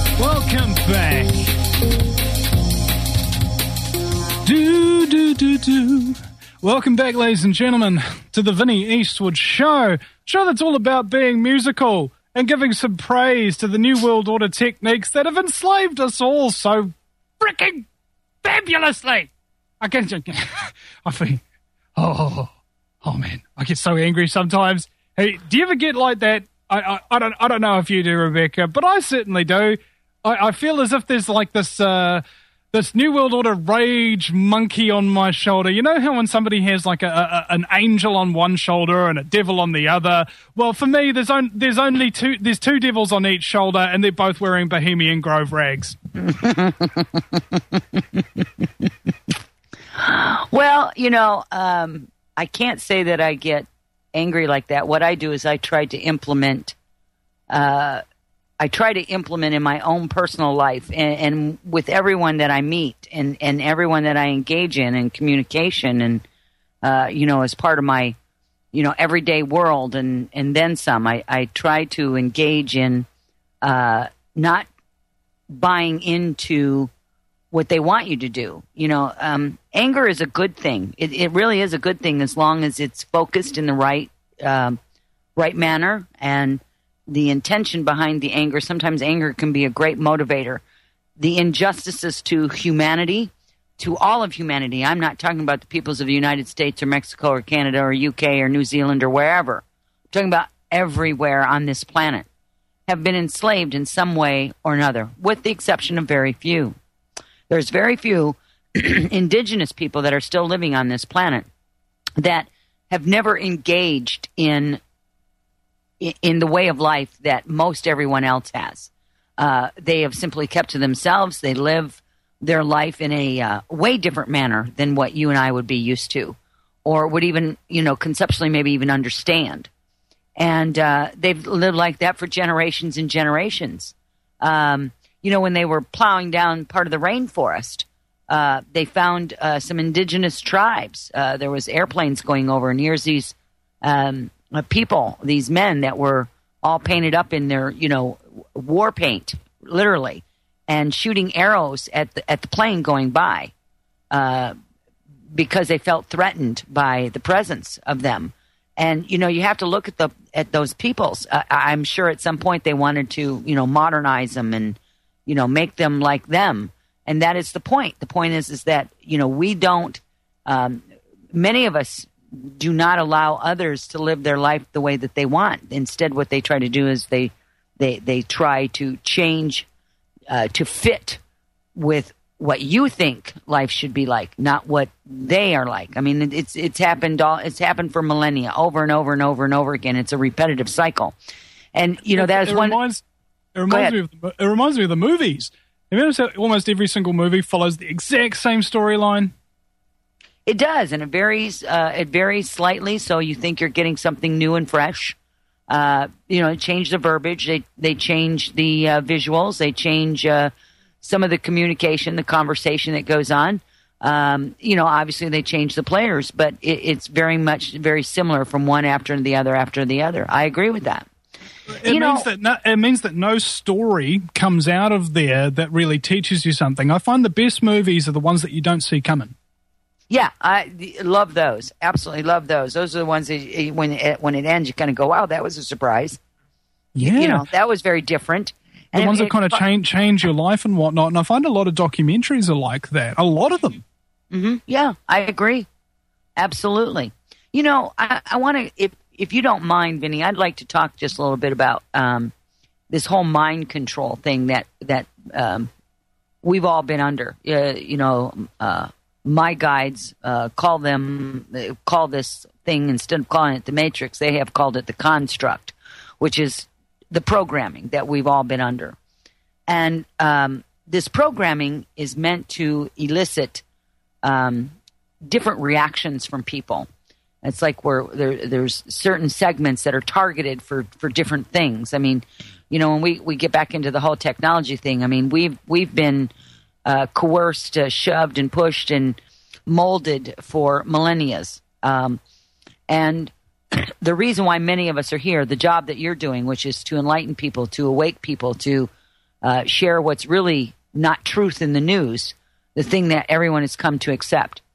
Welcome back. Do, do, do, do, Welcome back, ladies and gentlemen, to the Vinnie Eastwood Show. Show that's all about being musical and giving some praise to the New World Order techniques that have enslaved us all so freaking fabulously. I can't, I feel, oh, oh man, I get so angry sometimes. Hey, do you ever get like that? I, I, I don't, I don't know if you do, Rebecca, but I certainly do. I, I feel as if there's like this, uh, this New World Order rage monkey on my shoulder. You know how when somebody has like a, a an angel on one shoulder and a devil on the other? Well, for me, there's on, there's only two there's two devils on each shoulder, and they're both wearing Bohemian Grove rags. Well, you know, um, I can't say that I get angry like that. What I do is I try to implement. Uh, I try to implement in my own personal life and, and with everyone that I meet and, and everyone that I engage in in communication and, uh, you know, as part of my, you know, everyday world and, and then some. I, I try to engage in uh, not buying into what they want you to do. You know, um, anger is a good thing. It, it really is a good thing as long as it's focused in the right, um, right manner and the intention behind the anger. Sometimes anger can be a great motivator. The injustices to humanity, to all of humanity. I'm not talking about the peoples of the United States or Mexico or Canada or U K or New Zealand or wherever. I'm talking about everywhere on this planet have been enslaved in some way or another, with the exception of very few. There's very few indigenous people that are still living on this planet that have never engaged in in the way of life that most everyone else has. Uh, they have simply kept to themselves. They live their life in a uh, way different manner than what you and I would be used to, or would even, you know, conceptually maybe even understand. And uh, they've lived like that for generations and generations. Um, you know, when they were plowing down part of the rainforest, uh, they found uh, some indigenous tribes. Uh, there was airplanes going over, and here's these um, people, these men that were all painted up in their, you know, war paint, literally, and shooting arrows at the, at the plane going by uh, because they felt threatened by the presence of them. And, you know, you have to look at the at those peoples. Uh, I'm sure at some point they wanted to, you know, modernize them and, you know, make them like them. And that is the point. The point is, is that, you know, we don't, um, many of us do not allow others to live their life the way that they want. Instead, what they try to do is they, they, they try to change uh, to fit with what you think life should be like, not what they are like. I mean, it's it's happened all it's happened for millennia, over and over and over and over again. It's a repetitive cycle, and you know that is it one. Reminds, it reminds me of the, it reminds me of the movies. Have you noticed that almost every single movie follows the exact same storyline? It does, and it varies. Uh, it varies slightly, so you think you're getting something new and fresh. Uh, you know, change the verbiage. They they change the uh, visuals. They change. Uh, Some of the communication, the conversation that goes on, um, you know, obviously they change the players, but it, it's very much very similar from one after the other after the other. I agree with that. It you means know, that no, it means that no story comes out of there that really teaches you something. I find the best movies are the ones that you don't see coming. Yeah, I love those. Absolutely love those. Those are the ones that when it, when it ends, you kind of go, "Wow, that was a surprise." Yeah, you know, that was very different. The and ones it, that kind of it, change change your life and whatnot. And I find a lot of documentaries are like that. A lot of them. Mm-hmm. Yeah, I agree. Absolutely. You know, I, I want to, if if you don't mind, Vinny, I'd like to talk just a little bit about um, this whole mind control thing that that um, we've all been under. Uh, you know, uh, my guides uh, call them uh, call this thing, instead of calling it the Matrix, they have called it the construct, which is the programming that we've all been under. And um, this programming is meant to elicit um, different reactions from people. It's like where there, there's certain segments that are targeted for, for different things. I mean, you know, when we, we get back into the whole technology thing, I mean, we've, we've been uh, coerced, uh, shoved and pushed and molded for millennia. Um, and the reason why many of us are here, the job that you're doing, which is to enlighten people, to awake people, to uh, share what's really not truth in the news, the thing that everyone has come to accept.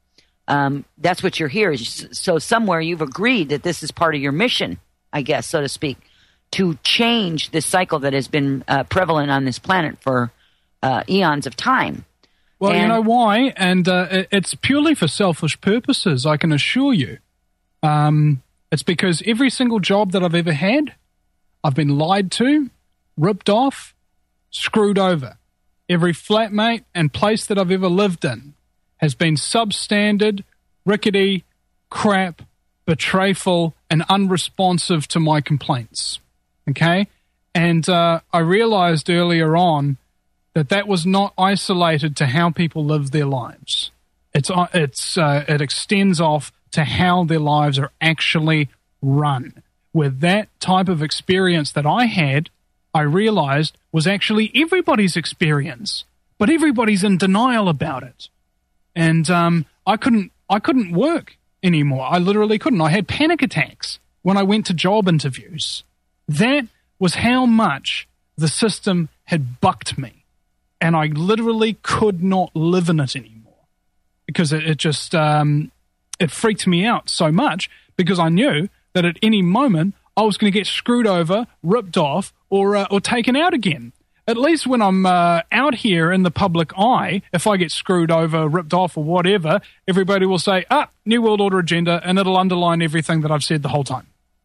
um, that's what you're here. So somewhere you've agreed that this is part of your mission, I guess, so to speak, to change this cycle that has been uh, prevalent on this planet for uh, eons of time. Well, and, you know why? And uh, it, it's purely for selfish purposes, I can assure you. Um, it's because every single job that I've ever had, I've been lied to, ripped off, screwed over. Every flatmate and place that I've ever lived in has been substandard, rickety, crap, betrayful, and unresponsive to my complaints. Okay? And uh, I realized earlier on that that was not isolated to how people live their lives. It's uh, it's uh, it extends off to how their lives are actually run. With that type of experience that I had, I realized was actually everybody's experience, but everybody's in denial about it. And um, I couldn't I couldn't work anymore. I literally couldn't. I had panic attacks when I went to job interviews. That was how much the system had bucked me. And I literally could not live in it anymore because it, it just, um, it freaked me out so much because I knew that at any moment I was going to get screwed over, ripped off, or uh, or taken out again. At least when I'm uh, out here in the public eye, if I get screwed over, ripped off, or whatever, everybody will say, ah, New World Order agenda, and it'll underline everything that I've said the whole time.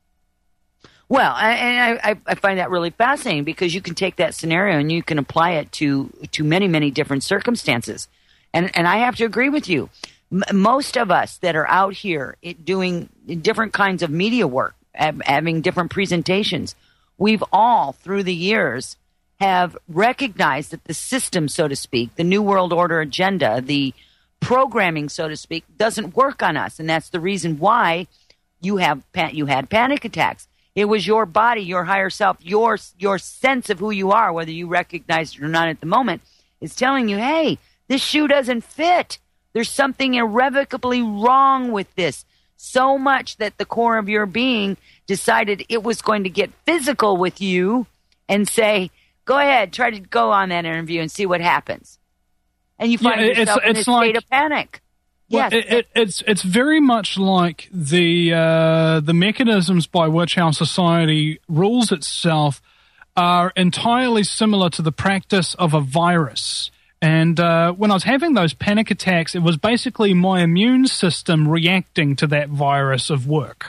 Well, and I, I find that really fascinating because you can take that scenario and you can apply it to, to many, many different circumstances. And and I have to agree with you. M- most of us that are out here it, doing different kinds of media work, have, having different presentations, we've all, through the years, have recognized that the system, so to speak, the New World Order agenda, the programming, so to speak, doesn't work on us. And that's the reason why you have you had panic attacks. It was your body, your higher self, your your sense of who you are, whether you recognize it or not at the moment, is telling you, hey, this shoe doesn't fit. There's something irrevocably wrong with this. So much that the core of your being decided it was going to get physical with you and say, go ahead, try to go on that interview and see what happens. And you find yeah, yourself it's, in it's a like, state of panic. Well, Yes, it, it, it's it's very much like the uh, the mechanisms by which our society rules itself are entirely similar to the practice of a virus. And uh, when I was having those panic attacks, it was basically my immune system reacting to that virus of work.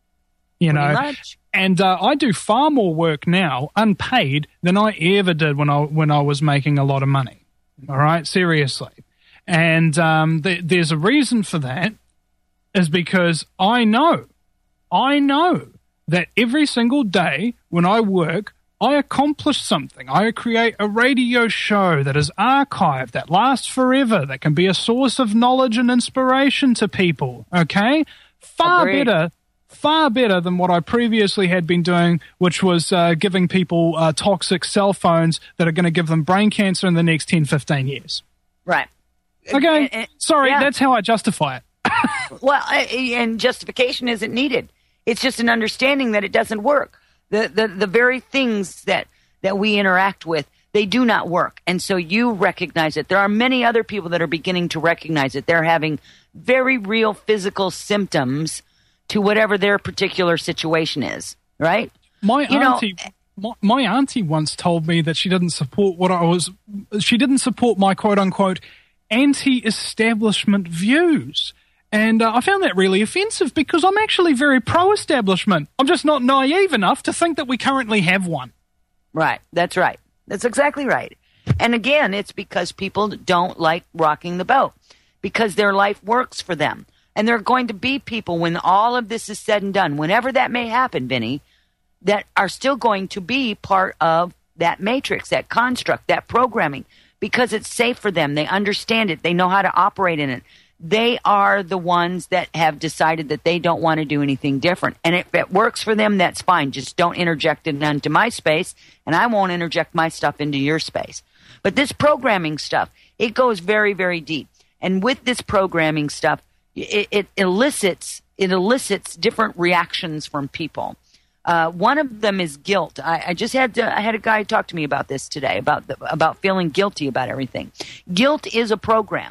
You Pretty know, much. and uh, I do far more work now, unpaid, than I ever did when I when I was making a lot of money. All right, seriously. And um, th- there's a reason for that, is because I know, I know that every single day when I work, I accomplish something. I create a radio show that is archived, that lasts forever, that can be a source of knowledge and inspiration to people, okay? Far Agreed. better, far better than what I previously had been doing, which was uh, giving people uh, toxic cell phones that are going to give them brain cancer in the next ten, fifteen years. Right. Okay, And- and- sorry, yeah. that's how I justify it. Well, uh, and justification isn't needed. It's just an understanding that it doesn't work. The, the the very things that, that we interact with, they do not work. And so you recognize it. There are many other people that are beginning to recognize it. They're having very real physical symptoms to whatever their particular situation is, right? My You know- auntie, my, my auntie once told me that she didn't support what I was. She didn't support my quote unquote anti-establishment views. And uh, I found that really offensive because I'm actually very pro-establishment. I'm just not naive enough to think that we currently have one. Right. That's right. That's exactly right. And again, it's because people don't like rocking the boat because their life works for them. And there are going to be people when all of this is said and done, whenever that may happen, Vinny, that are still going to be part of that matrix, that construct, that programming, because it's safe for them. They understand it. They know how to operate in it. They are the ones that have decided that they don't want to do anything different. And if it works for them, that's fine. Just don't interject it into my space, and I won't interject my stuff into your space. But this programming stuff, it goes very, very deep. And with this programming stuff, it, it elicits it elicits different reactions from people. Uh, one of them is guilt. I, I just had to, I had a guy talk to me about this today, about the, about feeling guilty about everything. Guilt is a program.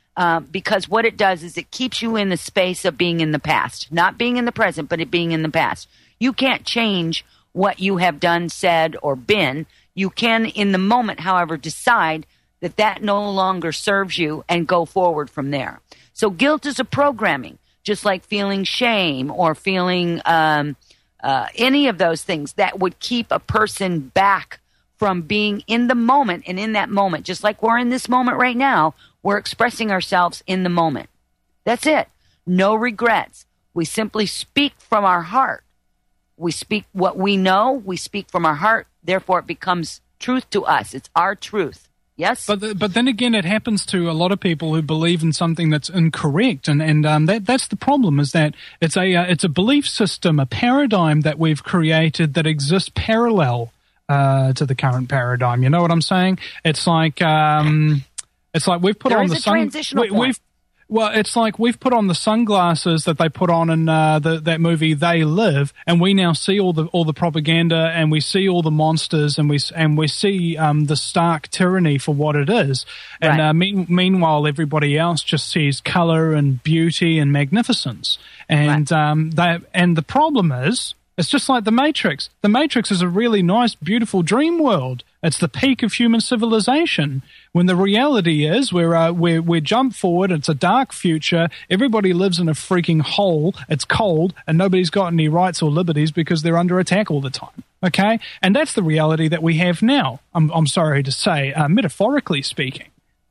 Uh, because what it does is it keeps you in the space of being in the past, not being in the present, but it being in the past. You can't change what you have done, said, or been. You can, in the moment, however, decide that that no longer serves you and go forward from there. So guilt is a programming, just like feeling shame or feeling um, uh, any of those things that would keep a person back from being in the moment. And in that moment, just like we're in this moment right now, we're expressing ourselves in the moment. That's it. No regrets. We simply speak from our heart. We speak what we know. We speak from our heart. Therefore, it becomes truth to us. It's our truth. Yes? But the, but then again, it happens to a lot of people who believe in something that's incorrect, and and um, that that's the problem. Is that it's a uh, it's a belief system, a paradigm that we've created that exists parallel uh, to the current paradigm. You know what I'm saying? It's like um, it's like we've put there on is the a sun. transitional we, point. We've Well, it's like we've put on the sunglasses that they put on in uh, the, that movie They Live, and we now see all the all the propaganda, and we see all the monsters, and we and we see um, the stark tyranny for what it is. And Right. uh, mean, meanwhile, everybody else just sees color and beauty and magnificence. And um, that and the problem is, it's just like the Matrix. The Matrix is a really nice, beautiful dream world. It's the peak of human civilization. When the reality is, we're, uh, we're, we jump forward, it's a dark future, everybody lives in a freaking hole, it's cold, and nobody's got any rights or liberties because they're under attack all the time. Okay? And that's the reality that we have now, I'm, I'm sorry to say, uh, metaphorically speaking.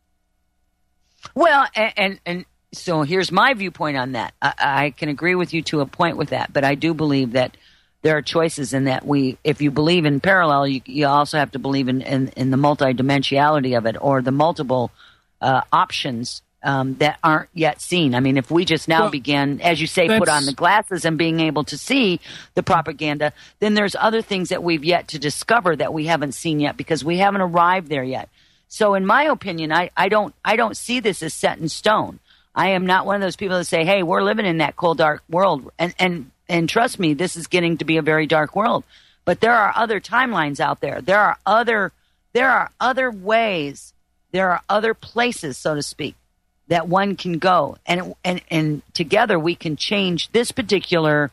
Well, and, and, and so here's my viewpoint on that. I, I can agree with you to a point with that, but I do believe that there are choices in that we, if you believe in parallel, you, you also have to believe in, in, in the multidimensionality of it, or the multiple uh, options um, that aren't yet seen. I mean, if we just now Well, begin, as you say, put that's- on the glasses and being able to see the propaganda, then there's other things that we've yet to discover that we haven't seen yet because we haven't arrived there yet. So in my opinion, I, I don't I don't see this as set in stone. I am not one of those people that say, hey, we're living in that cold, dark world. And, and, and trust me, this is getting to be a very dark world. But there are other timelines out there. There are other, there are other ways. There are other places, so to speak, that one can go. And, and, and together we can change this particular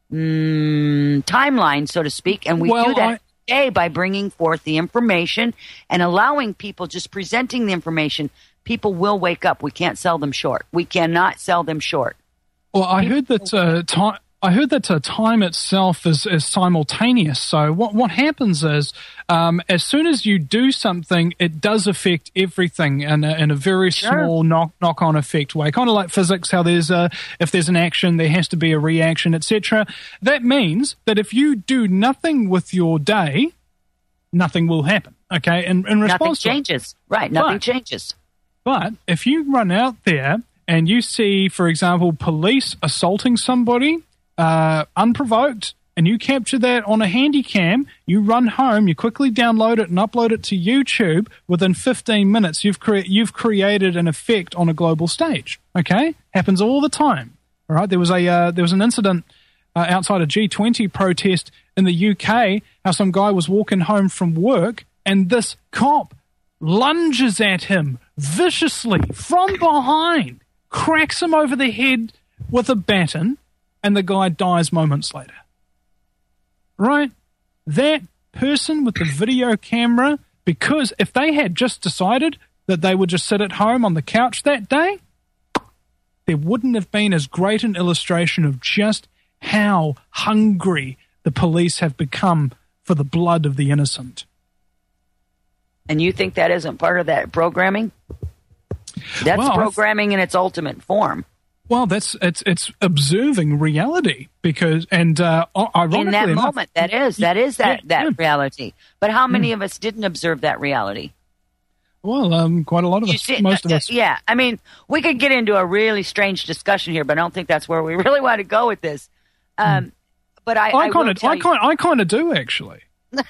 mm, timeline, so to speak. And we Well, do that I- today by bringing forth the information and allowing people, just presenting the information. People will wake up. We can't sell them short. We cannot sell them short. Well, I heard that uh, time. I heard that uh, time itself is, is simultaneous. So what what happens is, um, as soon as you do something, it does affect everything in a, in a very Sure. small knock knock on effect way. Kind of like physics, how there's a if there's an action, there has to be a reaction, et cetera. That means that if you do nothing with your day, nothing will happen. Okay, in, in response Nothing to it. changes. Right. Nothing But- changes. But if you run out there and you see, for example, police assaulting somebody uh, unprovoked, and you capture that on a handy cam, you run home, you quickly download it and upload it to YouTube, within fifteen minutes you've, cre- you've created an effect on a global stage. Okay? Happens all the time. All right? There was, a, uh, there was an incident uh, outside a G twenty protest in the U K, how some guy was walking home from work, and this cop lunges at him viciously from behind, cracks him over the head with a baton, and the guy dies moments later. Right? That person with the video camera, because if they had just decided that they would just sit at home on the couch that day, there wouldn't have been as great an illustration of just how hungry the police have become for the blood of the innocent. And you think that isn't part of that programming? That's Well, I- programming in its ultimate form. Well, that's it's it's observing reality because and uh, ironically In that enough, moment, that is that is that Yeah, that yeah. reality. But how many of us didn't observe that reality? Well, um, quite a lot of You us, see, most of uh, us. Yeah, I mean, we could get into a really strange discussion here, but I don't think that's where we really want to go with this. Um, But I, I, I will kind of, tell I you- kind, I kind of do actually.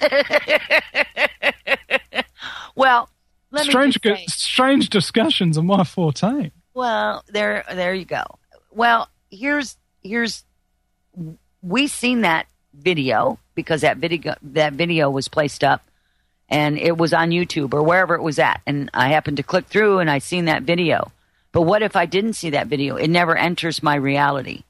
Well, let strange, me just say, strange discussions are my forte. well, there, there you go. Well, here's here's we seen that video because that video that video was placed up, and it was on YouTube or wherever it was at, and I happened to click through and I seen that video. But what if I didn't see that video? It never enters my reality.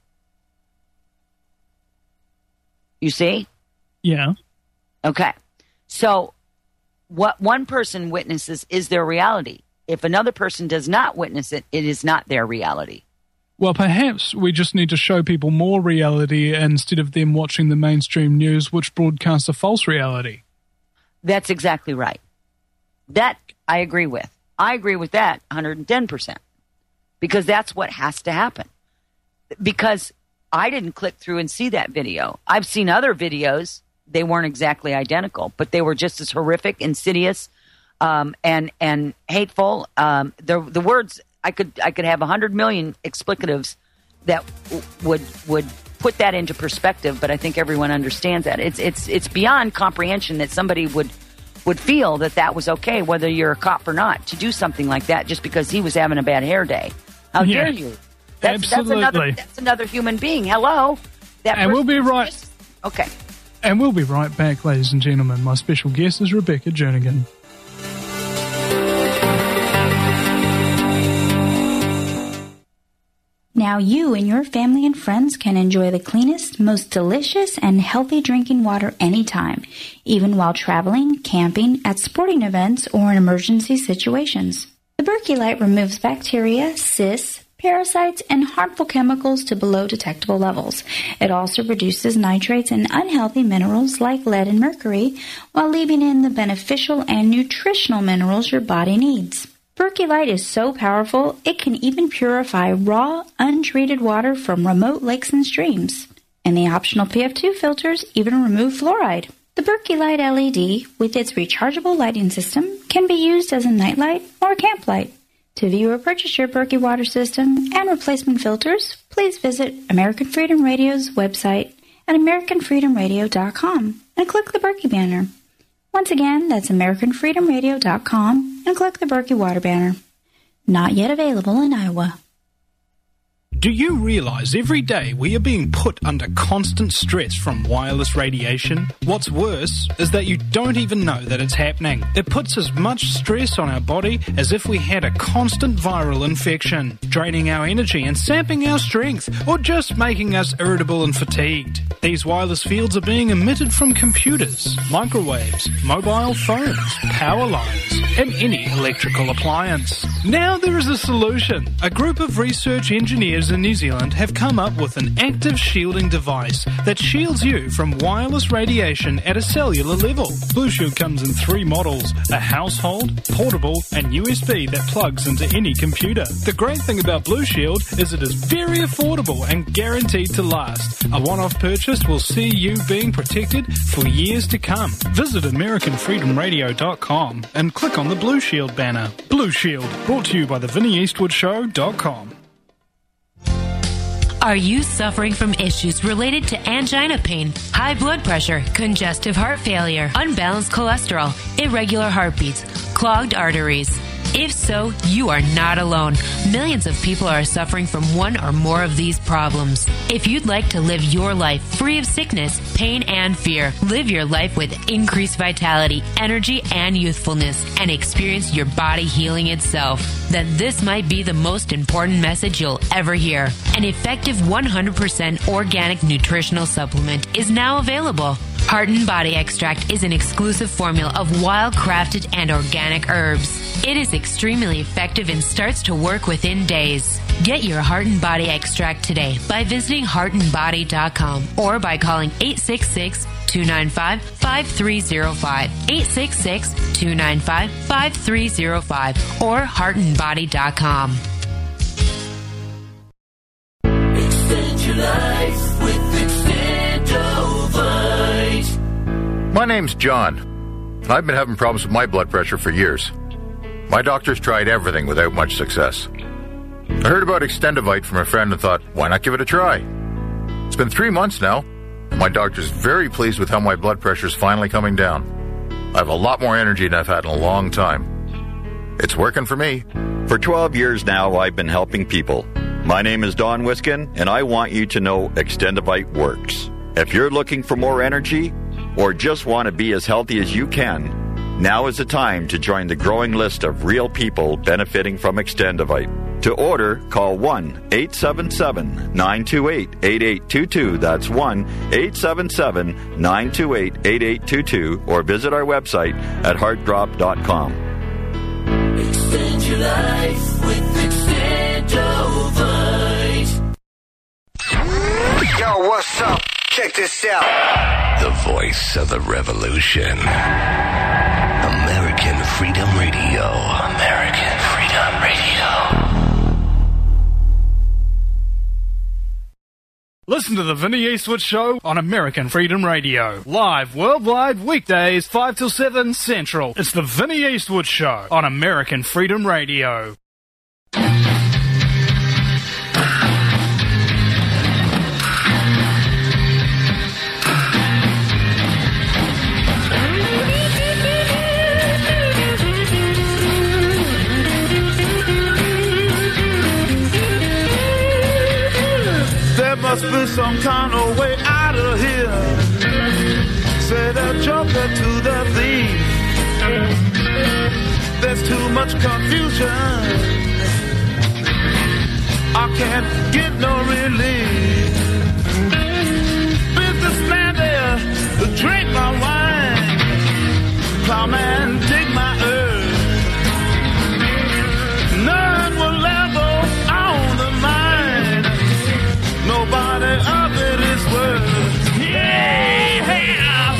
You see? Yeah. Okay. So what one person witnesses is their reality. If another person does not witness it, it is not their reality. Well, perhaps we just need to show people more reality instead of them watching the mainstream news, which broadcasts a false reality. That's exactly right. That I agree with. I agree with that one hundred ten percent. Because that's what has to happen. Because I didn't click through and see that video. I've seen other videos. They weren't exactly identical, but they were just as horrific, insidious, um, and and hateful. Um, the the words I could I could have a hundred million explicatives that w- would would put that into perspective. But I think everyone understands that it's it's it's beyond comprehension that somebody would would feel that that was okay, whether you're a cop or not, to do something like that just because he was having a bad hair day. How Yeah. dare you? That's, Absolutely. That's another, that's another human being. Hello. That And we'll be person- right. Okay. And we'll be right back, ladies and gentlemen. My special guest is Rebecca Jernigan. Now you and your family and friends can enjoy the cleanest, most delicious, and healthy drinking water anytime, even while traveling, camping, at sporting events, or in emergency situations. The Berkey Light removes bacteria, cysts, parasites, and harmful chemicals to below detectable levels. It also reduces nitrates and unhealthy minerals like lead and mercury, while leaving in the beneficial and nutritional minerals your body needs. Berkey Light is so powerful, it can even purify raw, untreated water from remote lakes and streams. And the optional P F two filters even remove fluoride. The Berkey Light L E D, with its rechargeable lighting system, can be used as a nightlight or camp light. To view or purchase your Berkey water system and replacement filters, please visit American Freedom Radio's website at american freedom radio dot com and click the Berkey banner. Once again, that's american freedom radio dot com and click the Berkey water banner. Not yet available in Iowa. Do you realize every day we are being put under constant stress from wireless radiation? What's worse is that you don't even know that it's happening. It puts as much stress on our body as if we had a constant viral infection, draining our energy and sapping our strength, or just making us irritable and fatigued. These wireless fields are being emitted from computers, microwaves, mobile phones, power lines, and any electrical appliance. Now there is a solution. A group of research engineers in New Zealand have come up with an active shielding device that shields you from wireless radiation at a cellular level. Blue Shield comes in three models: a household, portable, and U S B that plugs into any computer. The great thing about Blue Shield is it is very affordable and guaranteed to last. A one-off purchase will see you being protected for years to come. Visit american freedom radio dot com and click on the Blue Shield banner. Blue Shield, brought to you by the Vinnie Eastwood Show dot com. Are you suffering from issues related to angina pain, high blood pressure, congestive heart failure, unbalanced cholesterol, irregular heartbeats, clogged arteries? If so, you are not alone. Millions of people are suffering from one or more of these problems. If you'd like to live your life free of sickness, pain, and fear, live your life with increased vitality, energy, and youthfulness, and experience your body healing itself, then this might be the most important message you'll ever hear. An effective one hundred percent organic nutritional supplement is now available. Heart and Body Extract is an exclusive formula of wild-crafted and organic herbs. It is extremely effective and starts to work within days. Get your Heart and Body Extract today by visiting heart and body dot com or by calling eight six six, two nine five, five three zero five, eight six six, two nine five, five three zero five, or heart and body dot com. Extend your life with Extendovite. My name's John. I've been having problems with my blood pressure for years. My doctor's tried everything without much success. I heard about Extendovite from a friend and thought, why not give it a try? It's been three months now. My doctor's very pleased with how my blood pressure's finally coming down. I have a lot more energy than I've had in a long time. It's working for me. For twelve years now, I've been helping people. My name is Don Wiskin, and I want you to know Extendovite works. If you're looking for more energy or just want to be as healthy as you can, now is the time to join the growing list of real people benefiting from Extendovite. To order, call one eight seven seven, nine two eight, eight eight two two. That's one eight seven seven, nine two eight, eight eight two two. Or visit our website at heart drop dot com. Extend your life with Extendovite. Yo, what's up? Check this out. The voice of the revolution. American Freedom Radio. American Freedom Radio. Listen to the Vinny Eastwood Show on American Freedom Radio. Live worldwide weekdays five till seven Central. It's the Vinny Eastwood Show on American Freedom Radio. There must be some kind of way out of here. Said a joker to the thief. There's too much confusion. I can't get no relief. Businessman there to drink my wine. Plowman dig my earth. None will ever own the mine. Nobody of it is worth. Yeah!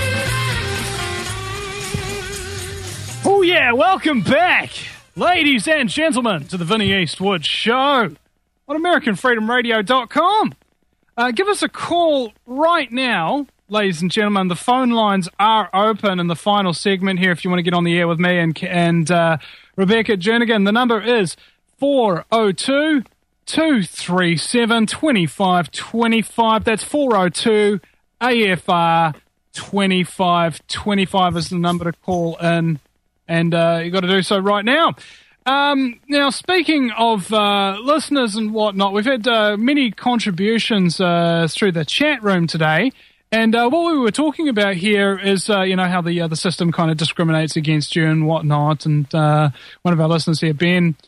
Oh yeah, welcome back, ladies and gentlemen, to the Vinny Eastwood Show on American Freedom Radio dot com. Uh, give us a call right now, ladies and gentlemen. The phone lines are open in the final segment here if you want to get on the air with me and, and uh, Rebecca Jernigan. The number is four oh two, two three seven, two five two five. That's four oh two A F R twenty-five twenty-five is the number to call in, and uh, you got to do so right now. Um, now, speaking of uh, listeners and whatnot, we've had uh, many contributions uh, through the chat room today, and uh, what we were talking about here is, uh, you know, how the uh, the system kind of discriminates against you and whatnot. And uh, one of our listeners here, Ben,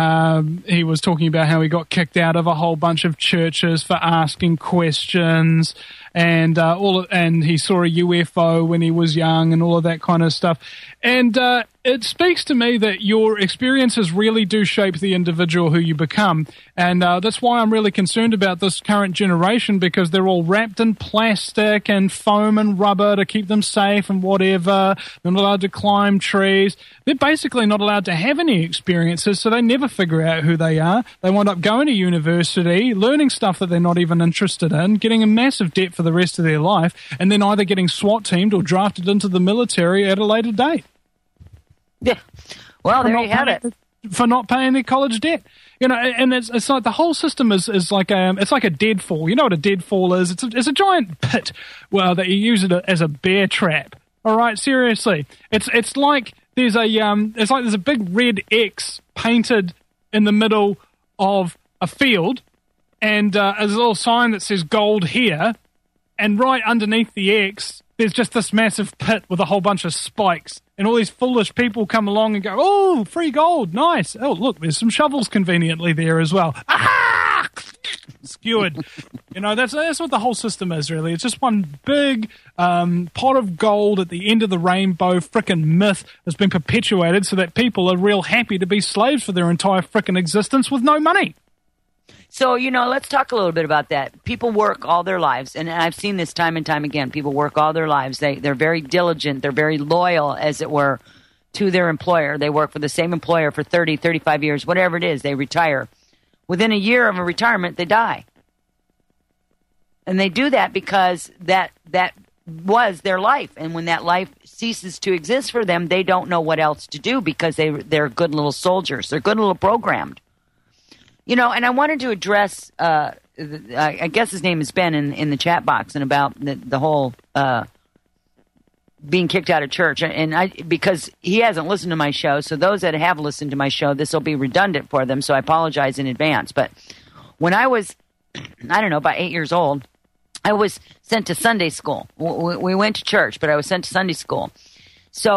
Um, he was talking about how he got kicked out of a whole bunch of churches for asking questions, and uh, all of, and he saw a U F O when he was young, and all of that kind of stuff. And uh, it speaks to me that your experiences really do shape the individual who you become, and uh, that's why I'm really concerned about this current generation, because they're all wrapped in plastic and foam and rubber to keep them safe and whatever. They're not allowed to climb trees. They're basically not allowed to have any experiences, so they never figure out who they are. They wind up going to university, learning stuff that they're not even interested in, getting in massive debt for the rest of their life, and then either getting SWAT teamed or drafted into the military at a later date. Yeah. Well, there you have it. For not paying their college debt. You know, and it's it's like the whole system is, is like a, it's like a deadfall. You know what a deadfall is? It's a, it's a giant pit, well, that you use it as a bear trap. All right, seriously. It's it's like there's a um it's like there's a big red X painted in the middle of a field, and uh, there's a little sign that says gold here, and right underneath the X there's just this massive pit with a whole bunch of spikes, and all these foolish people come along and go, oh, free gold, nice. Oh, look, there's some shovels conveniently there as well. Ah! Skewered. You know, that's that's what the whole system is, really. It's just one big um, pot of gold at the end of the rainbow frickin' myth that's been perpetuated so that people are real happy to be slaves for their entire frickin' existence with no money. So, you know, let's talk a little bit about that. People work all their lives, and I've seen this time and time again. People work all their lives. They, they're very diligent. They're very loyal, as it were, to their employer. They work for the same employer for thirty, thirty-five years, whatever it is. They retire. Within a year of a retirement, they die. And they do that because that that was their life. And when that life ceases to exist for them, they don't know what else to do because they, they're good little soldiers. They're good little programmed. You know, and I wanted to address, uh, I guess his name is Ben in, in the chat box, and about the, the whole uh, being kicked out of church. And I, because he hasn't listened to my show, so those that have listened to my show, this will be redundant for them, so I apologize in advance. But when I was, I don't know, about eight years old, I was sent to Sunday school. We, we went to church, but I was sent to Sunday school. So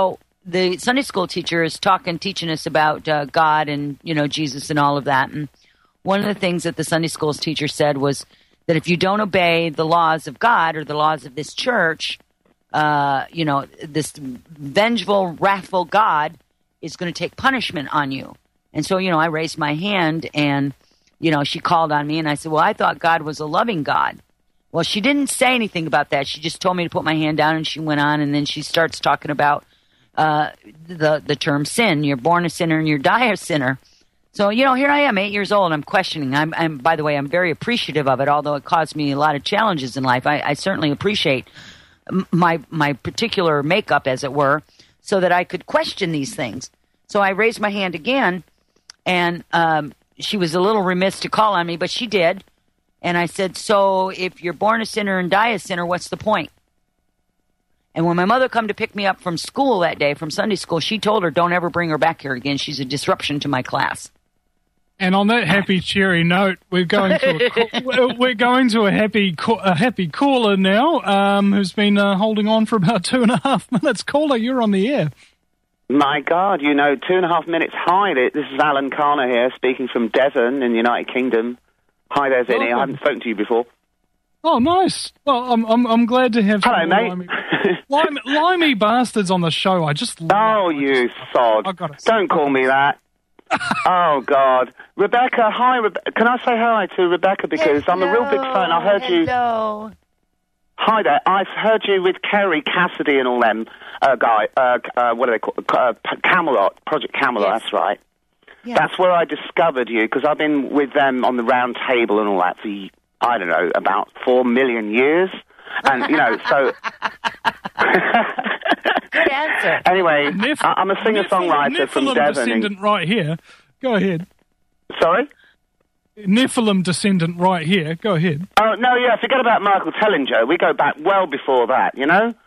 the Sunday school teacher is talking, teaching us about uh, God and, you know, Jesus and all of that. And one of the things that the Sunday school's teacher said was that if you don't obey the laws of God or the laws of this church, uh, you know, this vengeful, wrathful God is going to take punishment on you. And so, you know, I raised my hand and, you know, she called on me and I said, well, I thought God was a loving God. Well, she didn't say anything about that. She just told me to put my hand down and she went on and then she starts talking about uh, the, the term sin. You're born a sinner and you die a sinner. So, you know, here I am, eight years old. I'm questioning. I'm, I'm, by the way, I'm very appreciative of it, although it caused me a lot of challenges in life. I, I certainly appreciate my my particular makeup, as it were, so that I could question these things. So I raised my hand again, and um, she was a little remiss to call on me, but she did. And I said, so if you're born a sinner and die a sinner, what's the point? And when my mother come to pick me up from school that day, from Sunday school, she told her, don't ever bring her back here again. She's a disruption to my class. And on that happy, cheery note, we're going to a, we're going to a happy a happy caller now, um, who's been uh, holding on for about two and a half minutes. Caller, you're on the air. My God, you know, two and a half minutes. Hi, this is Alan Carner here, speaking from Devon in the United Kingdom. Hi there, Vinny. Oh. I haven't spoken to you before. Oh, nice. Well, I'm I'm, I'm glad to have. Hello, mate. Limey, limey, limey bastards on the show. I just. Oh, you sod! Don't call me that. Oh, God. Rebecca, hi. Rebe- Can I say hi to Rebecca? Because hello, I'm a real big fan. I heard hello. you. Hello. Hi there. I've heard you with Kerry Cassidy and all them uh, guy. Uh, uh, what are they called? Uh, Camelot. Project Camelot, yes. That's right. Yes. That's where I discovered you, because I've been with them on the round table and all that for, I don't know, about four million years. And, you know, so... Good answer. Anyway, Nif- I- I'm a singer-songwriter Nephilim from Devon. descendant right here. Go ahead. Sorry? Nephilim descendant right here. Go ahead. Oh, no, yeah, forget about Michael Tellinger. We go back well before that, you know?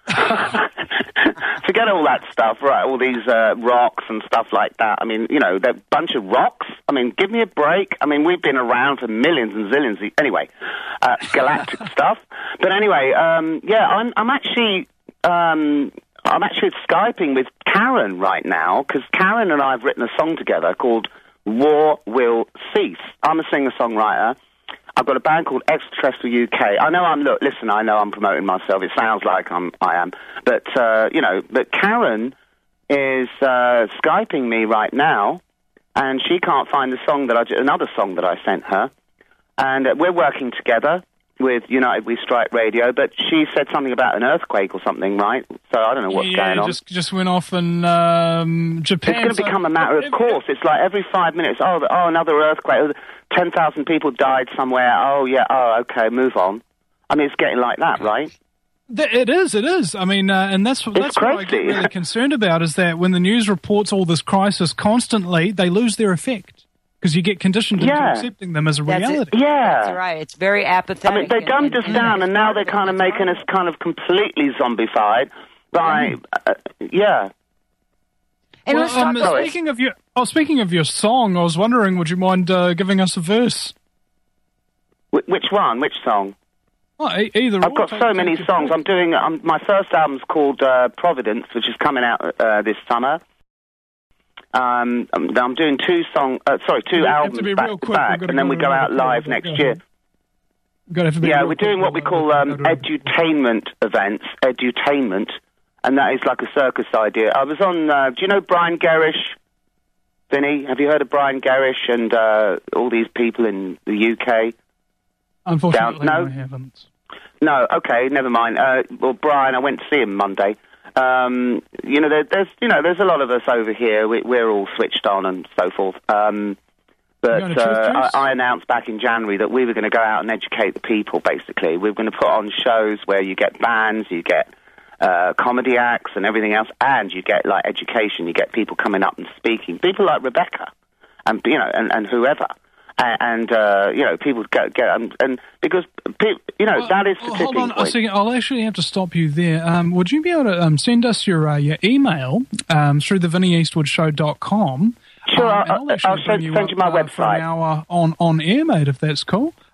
Forget all that stuff, right, all these uh, rocks and stuff like that. I mean, you know, they're a bunch of rocks. I mean, give me a break. I mean, we've been around for millions and zillions. Of, anyway, uh, galactic stuff. But anyway, um, yeah, I'm, I'm actually... Um, I'm actually Skyping with Karen right now, because Karen and I have written a song together called War Will Cease. I'm a singer-songwriter. I've got a band called Extraterrestrial U K. I know I'm, look, listen, I know I'm promoting myself. It sounds like I'm, I am. But, uh, you know, but Karen is uh, Skyping me right now, and she can't find the song that I, another song that I sent her. And uh, we're working together with United We Strike Radio, but she said something about an earthquake or something, right? So I don't know what's yeah, going on. just just went off in um, Japan. It's going to become a matter of course. It's like every five minutes, oh, oh, another earthquake. ten thousand people died somewhere. Oh, yeah, oh, okay, move on. I mean, it's getting like that, right? It is, it is. I mean, uh, and that's, that's what I get really concerned about, is that when the news reports all this crisis constantly, they lose their effect. Because you get conditioned into yeah. accepting them as a That's reality. It. Yeah. That's right. It's very apathetic. I mean, they dumbed us down, and now they're kind of making us kind of completely zombified by, uh, yeah. And well, let's talk um, about speaking of your, oh, speaking of your song, I was wondering, would you mind uh, giving us a verse? Wh- which one? Which song? Oh, e- either. I've got so many songs. I'm doing. Um, my first album's called uh, Providence, which is coming out uh, this summer. Um, I'm, I'm doing two song, uh, sorry, two albums back to back, and then we go out live next year. Yeah, we're doing what we call um, edutainment events, edutainment, and that is like a circus idea. I was on, uh, do you know Brian Gerrish, Vinny? Have you heard of Brian Gerrish and uh, all these people in the U K? Unfortunately, Down, no? I haven't. No, okay, never mind. Uh, well, Brian, I went to see him Monday. Um, you know, there, there's, you know, there's a lot of us over here. We, we're all switched on and so forth. Um, but uh, I, I announced back in January that we were going to go out and educate the people. Basically, we were going to put on shows where you get bands, you get uh, comedy acts, and everything else, and you get like education. You get people coming up and speaking. People like Rebecca, and you know, and, and whoever. And, uh, you know, people get, get and, and because, you know, well, that is the well, tipping hold on point. a second. I'll actually have to stop you there. Um, would you be able to um, send us your uh, your email um, through the vinnie eastwood show dot com? Sure, um, I'll, I'll, I'll send, you, send up, you my uh, website. For an hour on, on air, mate, if that's cool.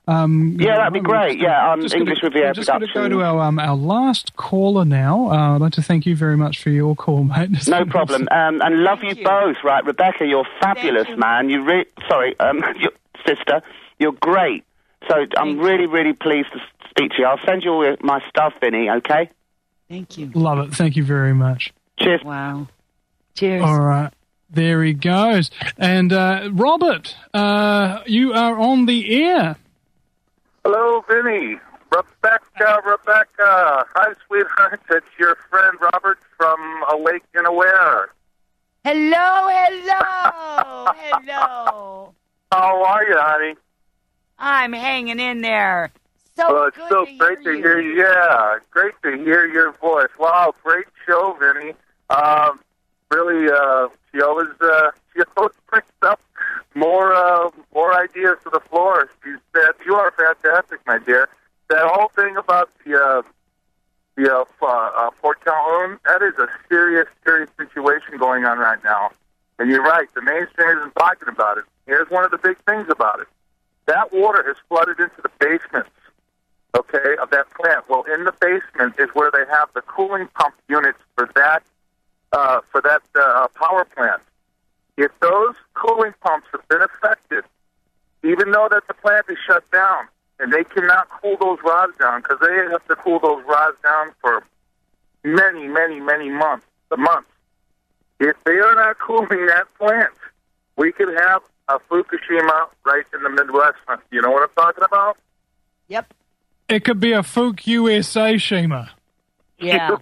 Um, Yeah, that'd be great. Yeah, um, just English gonna, Riviera I'm just going to Production. go to our um, our last caller now. Uh, I'd like to thank you very much for your call, mate. It's No been problem. Um, and love you, both, right? Rebecca, you're fabulous, man. You re- Sorry, um, your sister, you're great. So I'm really, really pleased to speak to you. I'll send you all my stuff, Vinny, okay? Thank you. Love it. Thank you very much. Cheers. Wow. Cheers. All right. There he goes. And uh, Robert, uh, you are on the air. Hello, Vinny. Rebecca, Rebecca. Hi, sweetheart. It's your friend Robert from Awake and Aware. Hello, hello, hello. How are you, honey? I'm hanging in there. So well, it's good so to great hear to you. hear you. Yeah, great to hear your voice. Wow, great show, Vinny. Um, really, uh, she always, uh, she always brings up more, uh, more ideas to the floor. She said, "You are fantastic, my dear." That whole thing about the, uh, the uh, uh, Fort Calhoun, that is a serious, serious situation going on right now. And you're right, the mainstream isn't talking about it. Here's one of the big things about it. That water has flooded into the basements, okay, of that plant. Well, in the basement is where they have the cooling pump units for that uh, for that uh, power plant. If those cooling pumps have been affected, even though that the plant is shut down, and they cannot cool those rods down because they have to cool those rods down for many, many, many months, the months. If they are not cooling that plant, we could have a Fukushima right in the Midwest. You know what I'm talking about? Yep. It could be a Fuke U S A, Shima. Yeah.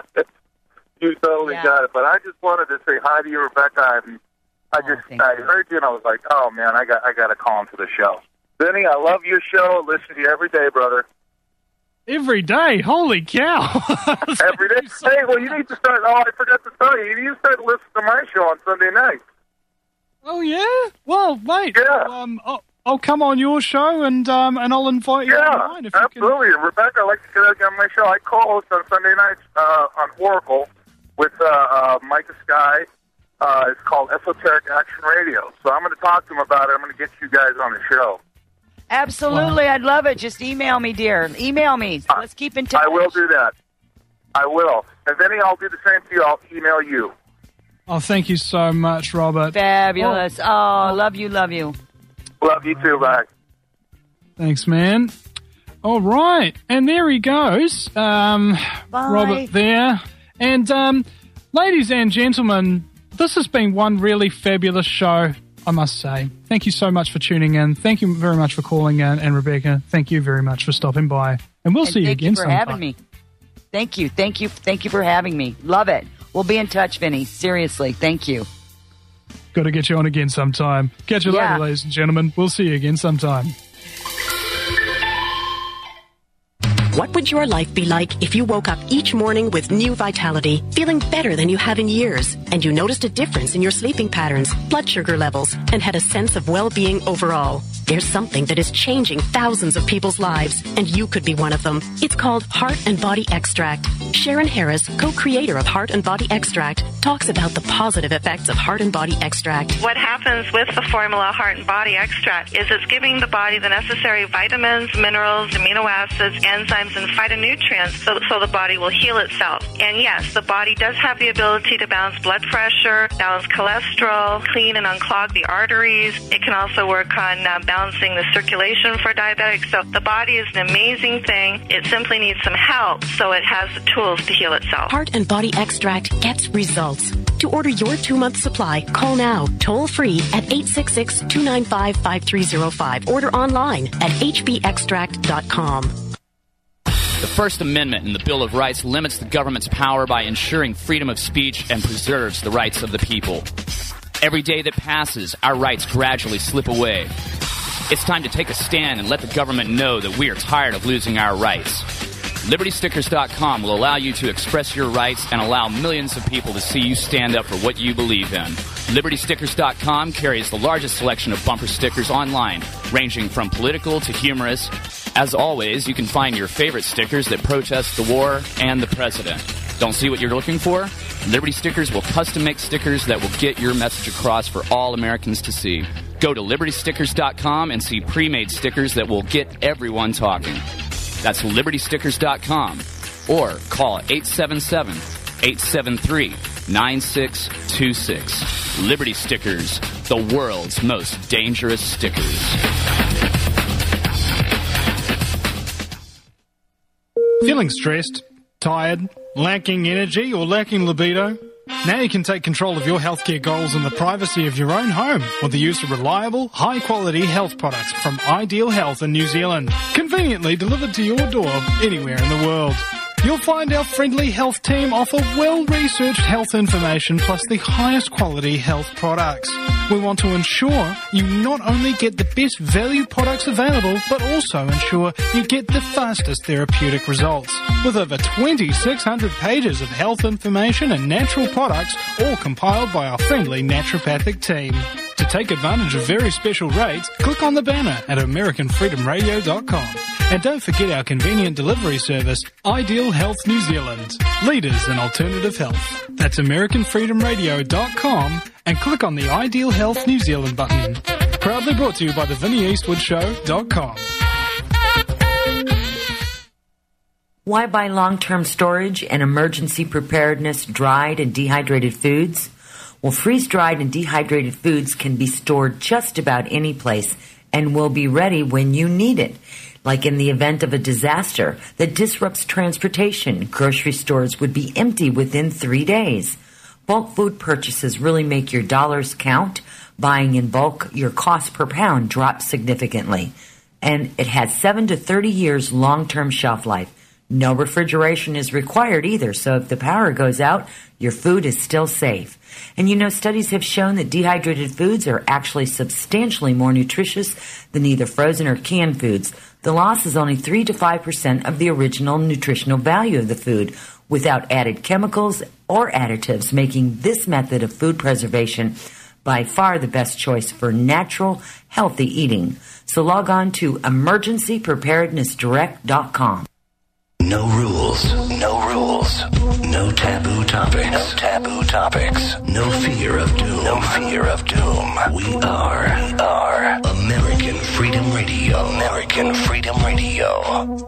You totally Yeah. got it. But I just wanted to say hi to you, Rebecca. And I just I heard you and I was like, oh man, I got I got to call into the show. Vinny, I love your show. Listen to you every day, brother. Every day? Holy cow. Every day. Hey, well, you need to start. Oh, I forgot to tell you. You need to start listening to my show on Sunday night. Oh, yeah? Well, mate, yeah. I'll, um, I'll, I'll come on your show and um, and I'll invite you Yeah, on mine if you absolutely. Rebecca, I'd like to get on my show. I co-host on Sunday nights uh, on Oracle with uh, uh, Micah Sky. Uh, it's called Esoteric Action Radio. So I'm going to talk to him about it. I'm going to get you guys on the show. Absolutely. I'd love it. Just email me, dear. Email me. Let's keep in touch. I will do that. I will. And then I'll do the same to you. I'll email you. Oh, thank you so much, Robert. Fabulous. Oh, love you, love you. Love you too, bye. Thanks, man. All right. And there he goes. Um, Bye. Robert there. And, um, ladies and gentlemen, this has been one really fabulous show, I must say. Thank you so much for tuning in. Thank you very much for calling in. And, Rebecca, thank you very much for stopping by. And we'll And see you thank again you for sometime. having me. Thank you. Thank you. Thank you for having me. Love it. We'll be in touch, Vinny. Seriously. Thank you. Got to get you on again sometime. Catch you Yeah. later, ladies and gentlemen. We'll see you again sometime. What would your life be like if you woke up each morning with new vitality, feeling better than you have in years, and you noticed a difference in your sleeping patterns, blood sugar levels, and had a sense of well-being overall? There's something that is changing thousands of people's lives, and you could be one of them. It's called Heart and Body Extract. Sharon Harris, co-creator of Heart and Body Extract, talks about the positive effects of Heart and Body Extract. What happens with the formula Heart and Body Extract is it's giving the body the necessary vitamins, minerals, amino acids, enzymes, and phytonutrients so, so the body will heal itself. And yes, the body does have the ability to balance blood pressure, balance cholesterol, clean and unclog the arteries. It can also work on uh, balancing the circulation for diabetics. So the body is an amazing thing. It simply needs some help so it has the tools to heal itself. Heart and Body Extract gets results. To order your two-month supply, call now, toll-free at eight six six, two nine five, five three zero five. Order online at h b extract dot com. The First Amendment in the Bill of Rights limits the government's power by ensuring freedom of speech and preserves the rights of the people. Every day that passes, our rights gradually slip away. It's time to take a stand and let the government know that we are tired of losing our rights. Liberty Stickers dot com will allow you to express your rights and allow millions of people to see you stand up for what you believe in. Liberty Stickers dot com carries the largest selection of bumper stickers online, ranging from political to humorous. As always, you can find your favorite stickers that protest the war and the president. Don't see what you're looking for? Liberty Stickers will custom make stickers that will get your message across for all Americans to see. Go to liberty stickers dot com and see pre-made stickers that will get everyone talking. That's liberty stickers dot com or call eight seven seven, eight seven three, nine six two six. Liberty Stickers, the world's most dangerous stickers. Feeling stressed, tired, lacking energy, or lacking libido? Now you can take control of your healthcare goals in the privacy of your own home with the use of reliable, high-quality health products from Ideal Health in New Zealand, conveniently delivered to your door anywhere in the world. You'll find our friendly health team offer well-researched health information plus the highest quality health products. We want to ensure you not only get the best value products available, but also ensure you get the fastest therapeutic results. With over twenty-six hundred pages of health information and natural products, all compiled by our friendly naturopathic team. To take advantage of very special rates, click on the banner at american freedom radio dot com. And don't forget our convenient delivery service, Ideal Health New Zealand, leaders in alternative health. That's american freedom radio dot com and click on the Ideal Health New Zealand button. Proudly brought to you by the vinnie eastwood show dot com. Why buy long-term storage and emergency preparedness dried and dehydrated foods? Well, freeze-dried and dehydrated foods can be stored just about any place and will be ready when you need it. Like in the event of a disaster that disrupts transportation, grocery stores would be empty within three days. Bulk food purchases really make your dollars count. Buying in bulk, your cost per pound drops significantly. And it has seven to thirty years long-term shelf life. No refrigeration is required either, so if the power goes out, your food is still safe. And you know, studies have shown that dehydrated foods are actually substantially more nutritious than either frozen or canned foods. The loss is only three to five percent of the original nutritional value of the food, without added chemicals or additives, making this method of food preservation by far the best choice for natural, healthy eating. So log on to emergency preparedness direct dot com. No rules, no rules, no taboo topics, no taboo topics, no fear of doom, no fear of doom. We are, we are American Freedom Radio, American Freedom Radio.